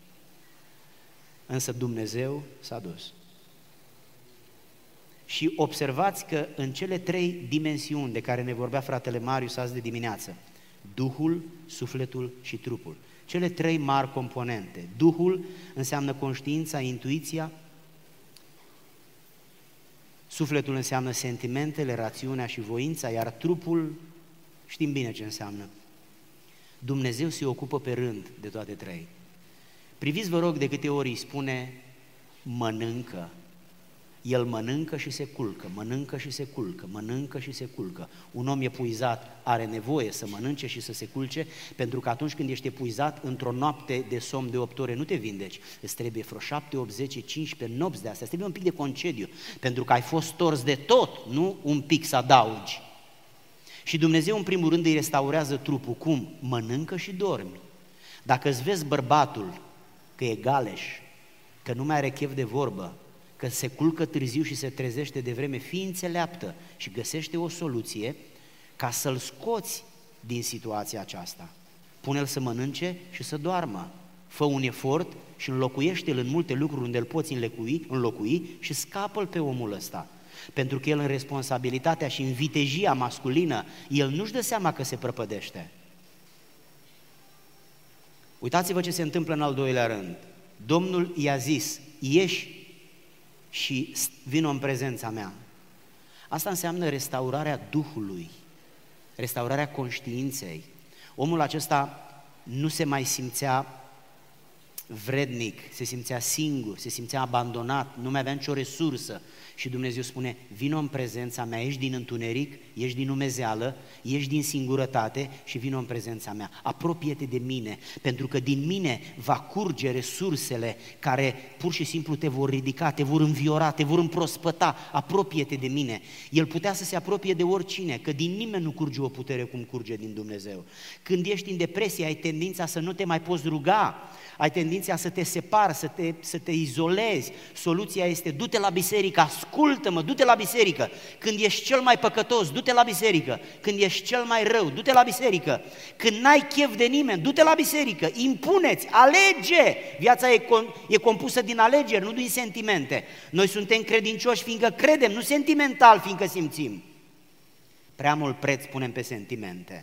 Însă Dumnezeu s-a dus. Și observați că în cele 3 dimensiuni de care ne vorbea fratele Marius azi de dimineață, Duhul, sufletul și trupul, cele 3 mari componente. Duhul înseamnă conștiința, intuiția, sufletul înseamnă sentimentele, rațiunea și voința, iar trupul știm bine ce înseamnă. Dumnezeu se ocupă pe rând de toate 3. Priviți, vă rog, de câte ori îi spune mănâncă. El mănâncă și se culcă, mănâncă și se culcă, mănâncă și se culcă. Un om epuizat are nevoie să mănânce și să se culce, pentru că atunci când ești epuizat, într-o noapte de somn de 8 ore nu te vindeci. Îți trebuie vreo 7, 8, 10, 15 nopți de astea, îți trebuie un pic de concediu, pentru că ai fost tors de tot, nu un pic să adaugi. Și Dumnezeu în primul rând îi restaurează trupul. Cum? Mănâncă și dormi. Dacă îți vezi bărbatul că e galeș, că nu mai are chef de vorbă, că se culcă târziu și se trezește de vreme, fii înțeleaptă și găsește o soluție ca să-l scoți din situația aceasta. Pune-l să mănânce și să doarmă. Fă un efort și înlocuiește-l în multe lucruri unde îl poți înlocui și scapă-l pe omul ăsta. Pentru că el în responsabilitatea și în vitejia masculină, el nu-și dă seama că se prăpădește. Uitați-vă ce se întâmplă în al doilea rând. Domnul i-a zis: ieși și vină în prezența mea. Asta înseamnă restaurarea Duhului, restaurarea conștiinței. Omul acesta nu se mai simțea vrednic, se simțea singur, se simțea abandonat, nu mai avea nicio resursă. Și Dumnezeu spune: vină în prezența mea, ieși din întuneric, ieși din umezeală, ieși din singurătate și vină în prezența mea. Apropie-te de mine, pentru că din mine va curge resursele care pur și simplu te vor ridica, te vor înviora, te vor împrospăta. Apropie-te de mine. El putea să se apropie de oricine, că din nimeni nu curge o putere cum curge din Dumnezeu. Când ești în depresie, ai tendința să nu te mai poți ruga, ai tendința să te separi, să te izolezi. Soluția este: du-te la biserică, ascultă-mă, du-te la biserică. Când ești cel mai păcătos, du-te la biserică. Când ești cel mai rău, du-te la biserică. Când n-ai chef de nimeni, du-te la biserică. Impuneți, alege! Viața e compusă din alegeri, nu din sentimente. Noi suntem credincioși fiindcă credem, nu sentimental fiindcă simțim. Prea mult preț punem pe sentimente.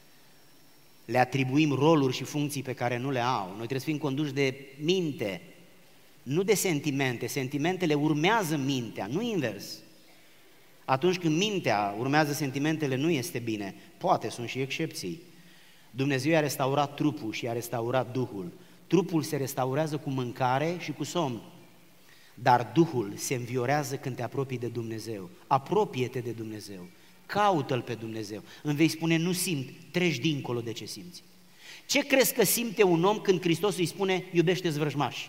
Le atribuim roluri și funcții pe care nu le au. Noi trebuie să fim conduși de minte, nu de sentimente. Sentimentele urmează mintea, nu invers. Atunci când mintea urmează sentimentele, nu este bine. Poate, sunt și excepții. Dumnezeu i-a restaurat trupul și i-a restaurat Duhul. Trupul se restaurează cu mâncare și cu somn, dar Duhul se înviorează când te apropii de Dumnezeu. Apropie-te de Dumnezeu. Caută-L pe Dumnezeu. Îmi vei spune: nu simt, treci dincolo de ce simți. Ce crezi că simte un om când Hristos îi spune: iubește-ți vrăjmași?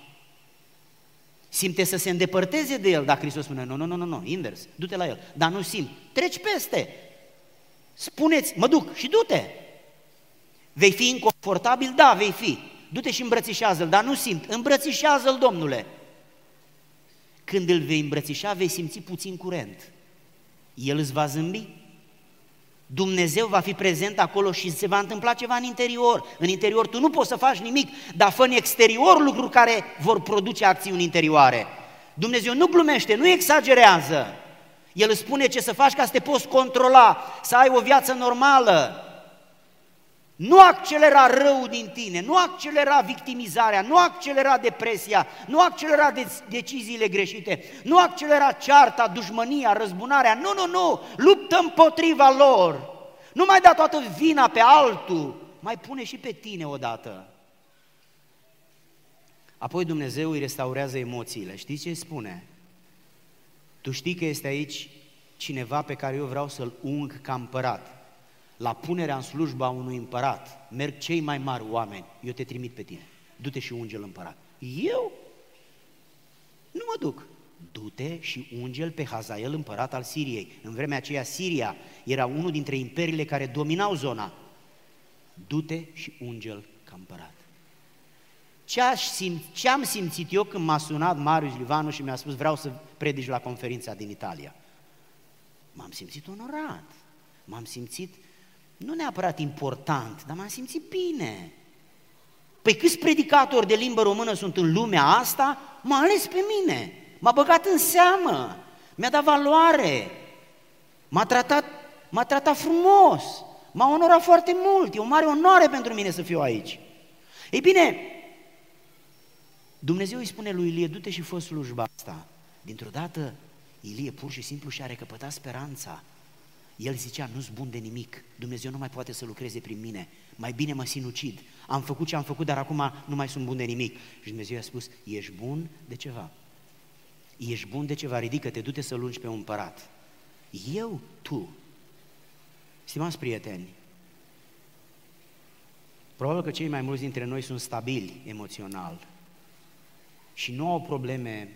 Simte să se îndepărteze de el, dar Hristos spune: nu, invers, du-te la el. Dar nu simt, treci peste. Spuneți: mă duc și du-te. Vei fi inconfortabil? Da, vei fi. du-te și îmbrățișează-l, dar nu simt, îmbrățișează-l, Domnule. Când îl vei îmbrățișa, vei simți puțin curent. El îți va zâmbi. Dumnezeu va fi prezent acolo și se va întâmpla ceva în interior. În interior tu nu poți să faci nimic, dar fă în exterior lucruri care vor produce acțiuni interioare. Dumnezeu nu glumește, nu exagerează. El îți spune ce să faci ca să te poți controla, să ai o viață normală. Nu accelera răul din tine, nu accelera victimizarea, nu accelera depresia, nu accelera deciziile greșite, nu accelera cearta, dușmânia, răzbunarea, nu, luptă împotriva lor. Nu mai da toată vina pe altul, mai pune și pe tine odată. Apoi Dumnezeu îi restaurează emoțiile. Știți ce îi spune? Tu știi că este aici cineva pe care eu vreau să-l ung ca împărat. La punerea în slujba unui împărat merg cei mai mari oameni, eu te trimit pe tine, du-te și unge-l împărat. Eu? Nu mă duc. Du-te și unge-l pe Hazael, împărat al Siriei. În vremea aceea Siria era unul dintre imperiile care dominau zona. Du-te și unge-l ca împărat. Ce am simțit eu când m-a sunat Marius Livanu și mi-a spus vreau să predici la conferința din Italia? M-am simțit onorat, m-am simțit nu neapărat important, dar m-am simțit bine. Păi câți predicatori de limbă română sunt în lumea asta, m-a ales pe mine, m-a băgat în seamă, mi-a dat valoare, m-a tratat frumos, m-a onorat foarte mult, e o mare onoare pentru mine să fiu aici. Ei bine, Dumnezeu îi spune lui Ilie, du-te și fă slujba asta. Dintr-o dată, Ilie pur și simplu și-a recăpătat speranța. El zicea, nu-s bun de nimic, Dumnezeu nu mai poate să lucreze prin mine, mai bine mă sinucid, am făcut ce am făcut, dar acum nu mai sunt bun de nimic. Și Dumnezeu i-a spus, ești bun de ceva, ești bun de ceva, ridică-te, du-te să-l ungi pe un împărat. Eu, tu. Stimați prieteni, probabil că cei mai mulți dintre noi sunt stabili emoțional și nu au probleme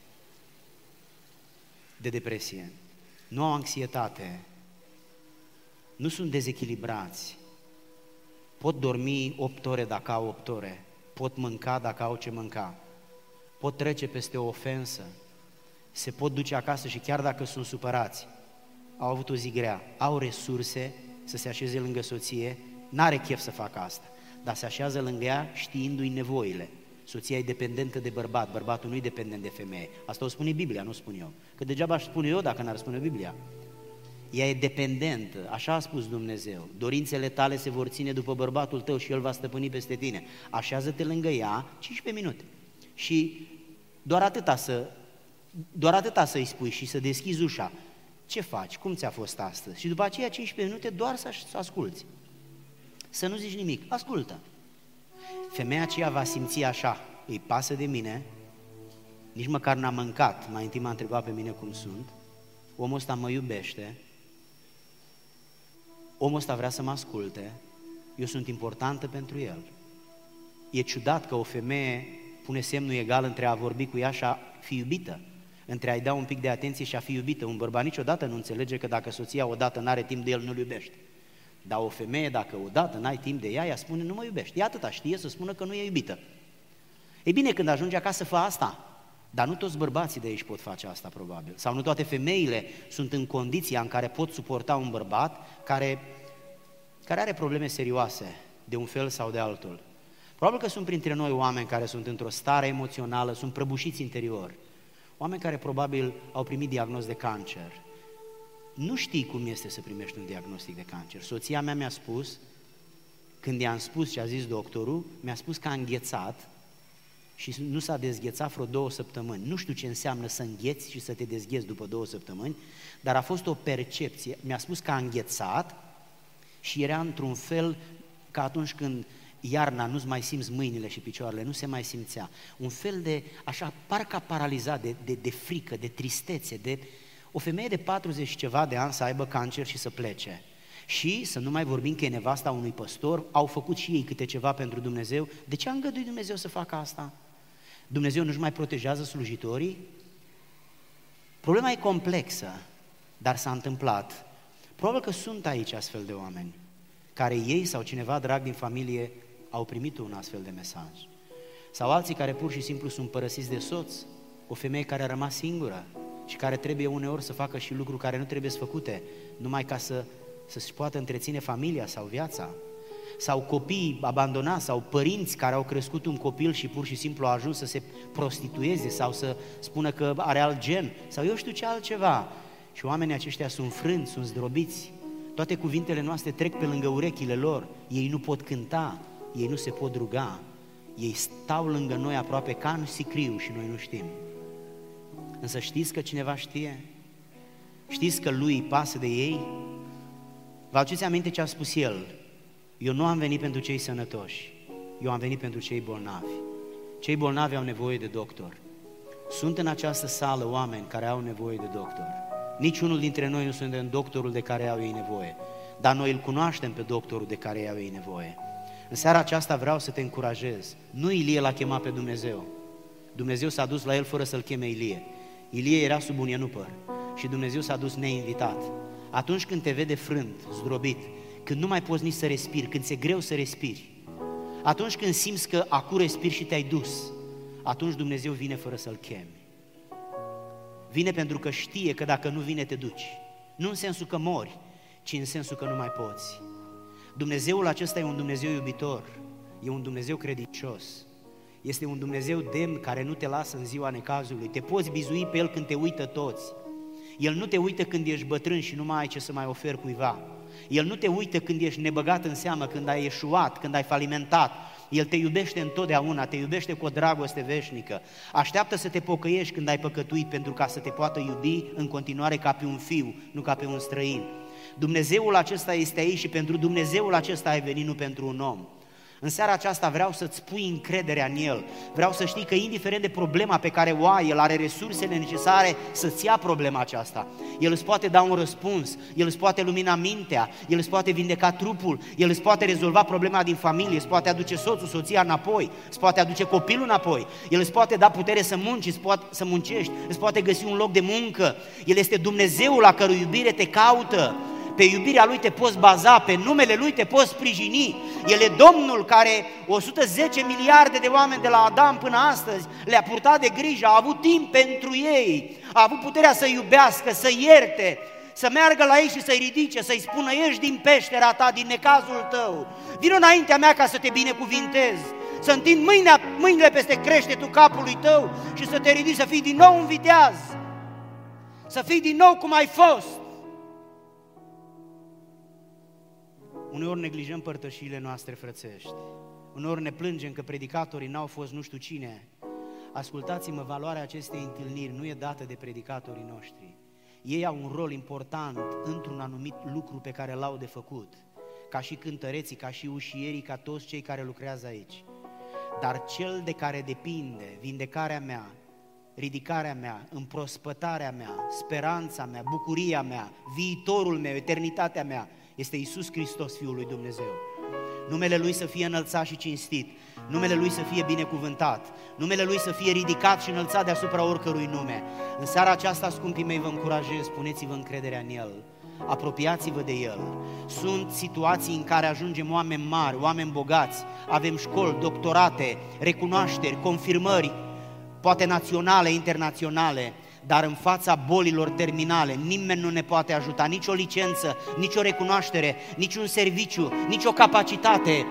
de depresie, nu au anxietate, nu sunt dezechilibrați, pot dormi 8 ore dacă au 8 ore, pot mânca dacă au ce mânca, pot trece peste o ofensă, se pot duce acasă și chiar dacă sunt supărați, au avut o zi grea, au resurse să se așeze lângă soție, n-are chef să facă asta, dar se așează lângă ea știindu-i nevoile. Soția e dependentă de bărbat, bărbatul nu e dependent de femeie. Asta o spune Biblia, nu spun eu. Că degeaba aș spune eu dacă n-ar spune Biblia. Ea e dependentă, așa a spus Dumnezeu. Dorințele tale se vor ține după bărbatul tău și el va stăpâni peste tine. Așează-te lângă ea 15 minute. Și doar atâta să-i spui și să deschizi ușa. Ce faci? Cum ți-a fost astăzi? Și după aceea 15 minute doar să asculți. Să nu zici nimic, ascultă. Femeia aceea va simți așa, îi pasă de mine, nici măcar n-a mâncat, mai întâi m-a întrebat pe mine cum sunt, omul ăsta mă iubește, omul ăsta vrea să mă asculte, eu sunt importantă pentru el. E ciudat că o femeie pune semnul egal între a vorbi cu ea și a fi iubită, între a-i da un pic de atenție și a fi iubită. Un bărbat niciodată nu înțelege că dacă soția odată n-are timp de el, nu-l iubește. Dar o femeie, dacă odată n-ai timp de ea, ea spune, nu mă iubești. E atâta, știe să spună că nu e iubită. Ei bine, când ajunge acasă, fă asta. Dar nu toți bărbații de aici pot face asta, probabil. Sau nu toate femeile sunt în condiția în care pot suporta un bărbat care are probleme serioase, de un fel sau de altul. Probabil că sunt printre noi oameni care sunt într-o stare emoțională, sunt prăbușiți interior. Oameni care probabil au primit diagnoz de cancer. Nu știi cum este să primești un diagnostic de cancer. Soția mea mi-a spus, când i-am spus ce a zis doctorul, mi-a spus că a înghețat și nu s-a dezghețat vreo 2 săptămâni. Nu știu ce înseamnă să îngheți și să te dezgheți după 2 săptămâni, dar a fost o percepție. Mi-a spus că a înghețat și era într-un fel ca atunci când iarna nu-ți mai simți mâinile și picioarele, nu se mai simțea. Un fel de, așa, parcă paralizat de frică, de tristețe, de... O femeie de 40 și ceva de ani să aibă cancer și să plece. Și să nu mai vorbim că e nevasta unui păstor, au făcut și ei câte ceva pentru Dumnezeu. De ce a îngăduit Dumnezeu să facă asta? Dumnezeu nu-și mai protejează slujitorii? Problema e complexă, dar s-a întâmplat. Probabil că sunt aici astfel de oameni, care ei sau cineva drag din familie au primit un astfel de mesaj. Sau alții care pur și simplu sunt părăsiți de soț, o femeie care a rămas singură și care trebuie uneori să facă și lucruri care nu trebuie să făcute, numai ca să-și poată întreține familia sau viața. Sau copii abandonați, sau părinți care au crescut un copil și pur și simplu au ajuns să se prostitueze sau să spună că are alt gen, sau eu știu ce altceva. Și oamenii aceștia sunt frânți, sunt zdrobiți. Toate cuvintele noastre trec pe lângă urechile lor. Ei nu pot cânta, ei nu se pot ruga. Ei stau lângă noi aproape ca în sicriu și noi nu știm. Însă știți că cineva știe? Știți că lui îi pasă de ei? Vă aduceți aminte ce a spus el? Eu nu am venit pentru cei sănătoși, eu am venit pentru cei bolnavi. Cei bolnavi au nevoie de doctor. Sunt în această sală oameni care au nevoie de doctor. Niciunul dintre noi nu suntem doctorul de care au ei nevoie, dar noi îl cunoaștem pe doctorul de care au ei nevoie. În seara aceasta vreau să te încurajez. Nu Ilie l-a chemat pe Dumnezeu. Dumnezeu s-a dus la el fără să-l cheme Ilie. Ilie era sub un ienupăr și Dumnezeu s-a dus neinvitat. Atunci când te vede frânt, zdrobit, când nu mai poți nici să respiri, când ți-e greu să respiri, atunci când simți că acum respiri și te-ai dus, atunci Dumnezeu vine fără să-l chemi. Vine pentru că știe că dacă nu vine te duci. Nu în sensul că mori, ci în sensul că nu mai poți. Dumnezeul acesta e un Dumnezeu iubitor, e un Dumnezeu credincios, este un Dumnezeu demn care nu te lasă în ziua necazului, te poți bizui pe El când te uită toți. El nu te uită când ești bătrân și nu mai ai ce să mai oferi cuiva. El nu te uită când ești nebăgat în seamă, când ai eșuat, când ai falimentat. El te iubește întotdeauna, te iubește cu o dragoste veșnică. Așteaptă să te pocăiești când ai păcătuit pentru ca să te poată iubi în continuare ca pe un fiu, nu ca pe un străin. Dumnezeul acesta este aici și pentru Dumnezeul acesta ai venit, nu pentru un om. În seara aceasta vreau să-ți pui încrederea în El. Vreau să știi că indiferent de problema pe care o ai, El are resursele necesare să-ți ia problema aceasta. El îți poate da un răspuns, El îți poate lumina mintea, El îți poate vindeca trupul, El îți poate rezolva problema din familie, îți poate aduce soțul, soția înapoi, îți poate aduce copilul înapoi, El îți poate da putere să munci, să muncești, îți poate găsi un loc de muncă. El este Dumnezeul la cărui iubire te caută. Pe iubirea Lui te poți baza, pe numele Lui te poți sprijini. El e Domnul care 110 miliarde de oameni de la Adam până astăzi le-a purtat de grijă, a avut timp pentru ei, a avut puterea să iubească, să ierte, să meargă la ei și să-i ridice, să-i spună: ieși din peștera ta, din necazul tău, vino înaintea mea ca să te binecuvintez, să întind mâinile peste creștetul capului tău și să te ridici, să fii din nou un viteaz, să fii din nou cum ai fost. Uneori neglijăm părtășiile noastre frățești, uneori ne plângem că predicatorii n-au fost nu știu cine. Ascultați-mă, valoarea acestei întâlniri nu e dată de predicatorii noștri. Ei au un rol important într-un anumit lucru pe care l-au de făcut, ca și cântăreții, ca și ușierii, ca toți cei care lucrează aici. Dar cel de care depinde vindecarea mea, ridicarea mea, împrospătarea mea, speranța mea, bucuria mea, viitorul meu, eternitatea mea, este Iisus Hristos, Fiul lui Dumnezeu. Numele Lui să fie înălțat și cinstit, numele Lui să fie binecuvântat, numele Lui să fie ridicat și înălțat deasupra oricărui nume. În seara aceasta, scumpii mei, vă încurajez, puneți-vă încrederea în El, apropiați-vă de El. Sunt situații în care ajungem oameni mari, oameni bogați, avem școli, doctorate, recunoașteri, confirmări, poate naționale, internaționale, dar în fața bolilor terminale nimeni nu ne poate ajuta, nici o licență, nici o recunoaștere, nici un serviciu, nici o capacitate.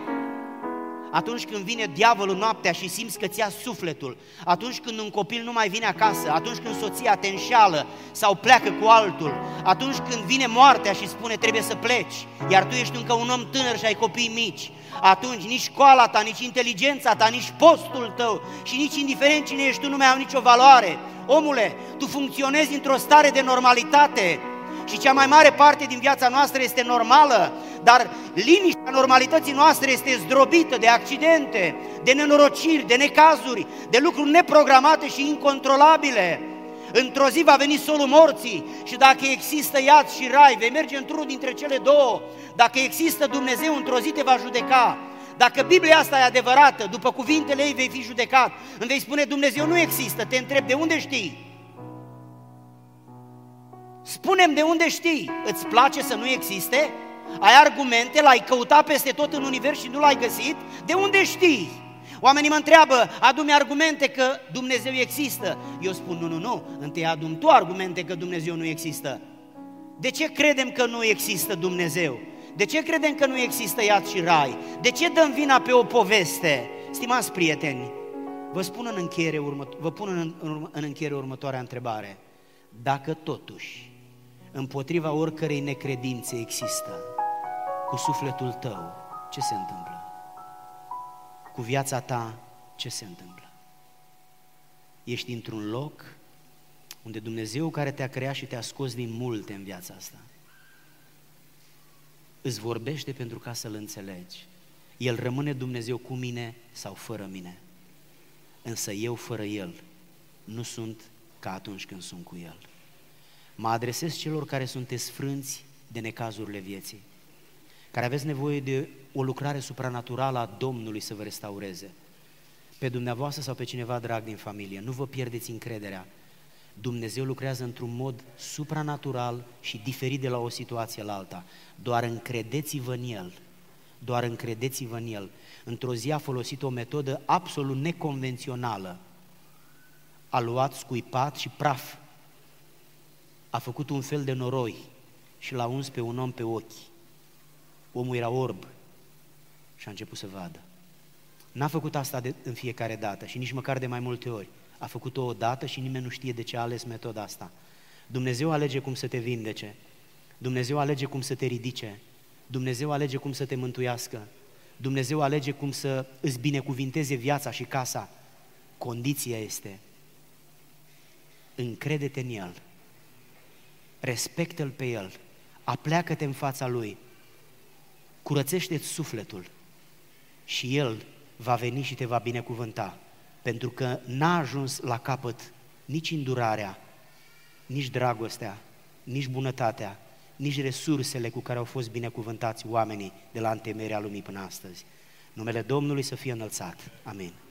Atunci când vine diavolul noaptea și simți că ți ia sufletul, atunci când un copil nu mai vine acasă, atunci când soția te înșeală sau pleacă cu altul, atunci când vine moartea și spune trebuie să pleci, iar tu ești încă un om tânăr și ai copii mici, atunci nici școala ta, nici inteligența ta, nici postul tău și nici indiferent cine ești tu nu mai au nicio valoare. Omule, tu funcționezi într-o stare de normalitate și cea mai mare parte din viața noastră este normală, dar liniștea normalității noastre este zdrobită de accidente, de nenorociri, de necazuri, de lucruri neprogramate și incontrolabile. Într-o zi va veni solul morții și dacă există iad și rai, vei merge într-unul dintre cele două. Dacă există Dumnezeu, într-o zi te va judeca. Dacă Biblia asta e adevărată, după cuvintele ei vei fi judecat. Îmi vei spune: Dumnezeu nu există, te întreb, de unde știi? Spune-mi de unde știi. Îți place să nu existe? Ai argumente, l-ai căutat peste tot în univers și nu l-ai găsit? De unde știi? Oamenii mă întreabă, adu-mi argumente că Dumnezeu există. Eu spun, nu, întâi adu-mi tu argumente că Dumnezeu nu există. De ce credem că nu există Dumnezeu? De ce credem că nu există iad și rai? De ce dăm vina pe o poveste? Stimați prieteni, vă pun în încheiere următoarea întrebare. Dacă totuși, împotriva oricărei necredințe există, cu sufletul tău, ce se întâmplă? Cu viața ta, ce se întâmplă? Ești într-un loc unde Dumnezeu care te-a creat și te-a scos din multe în viața asta îți vorbește pentru ca să-L înțelegi. El rămâne Dumnezeu cu mine sau fără mine. Însă eu fără El nu sunt ca atunci când sunt cu El. Mă adresez celor care sunteți frânți de necazurile vieții, care aveți nevoie de o lucrare supranaturală a Domnului să vă restaureze. Pe dumneavoastră sau pe cineva drag din familie, nu vă pierdeți încrederea. Dumnezeu lucrează într-un mod supranatural și diferit de la o situație la alta. Doar încredeți-vă în El. Doar încredeți-vă în El. Într-o zi a folosit o metodă absolut neconvențională. A luat scuipat și praf. A făcut un fel de noroi și l-a uns pe un om pe ochi. Omul era orb și a început să vadă. N-a făcut asta în fiecare dată și nici măcar de mai multe ori. A făcut-o o dată și nimeni nu știe de ce a ales metoda asta. Dumnezeu alege cum să te vindece. Dumnezeu alege cum să te ridice. Dumnezeu alege cum să te mântuiască. Dumnezeu alege cum să îți binecuvinteze viața și casa. Condiția este: încrede-te în El, respectă-L pe El, apleacă-te în fața Lui, curățește-ți sufletul și El va veni și te va binecuvânta, pentru că n-a ajuns la capăt nici îndurarea, nici dragostea, nici bunătatea, nici resursele cu care au fost binecuvântați oamenii de la întemeierea lumii până astăzi. Numele Domnului să fie înălțat. Amin.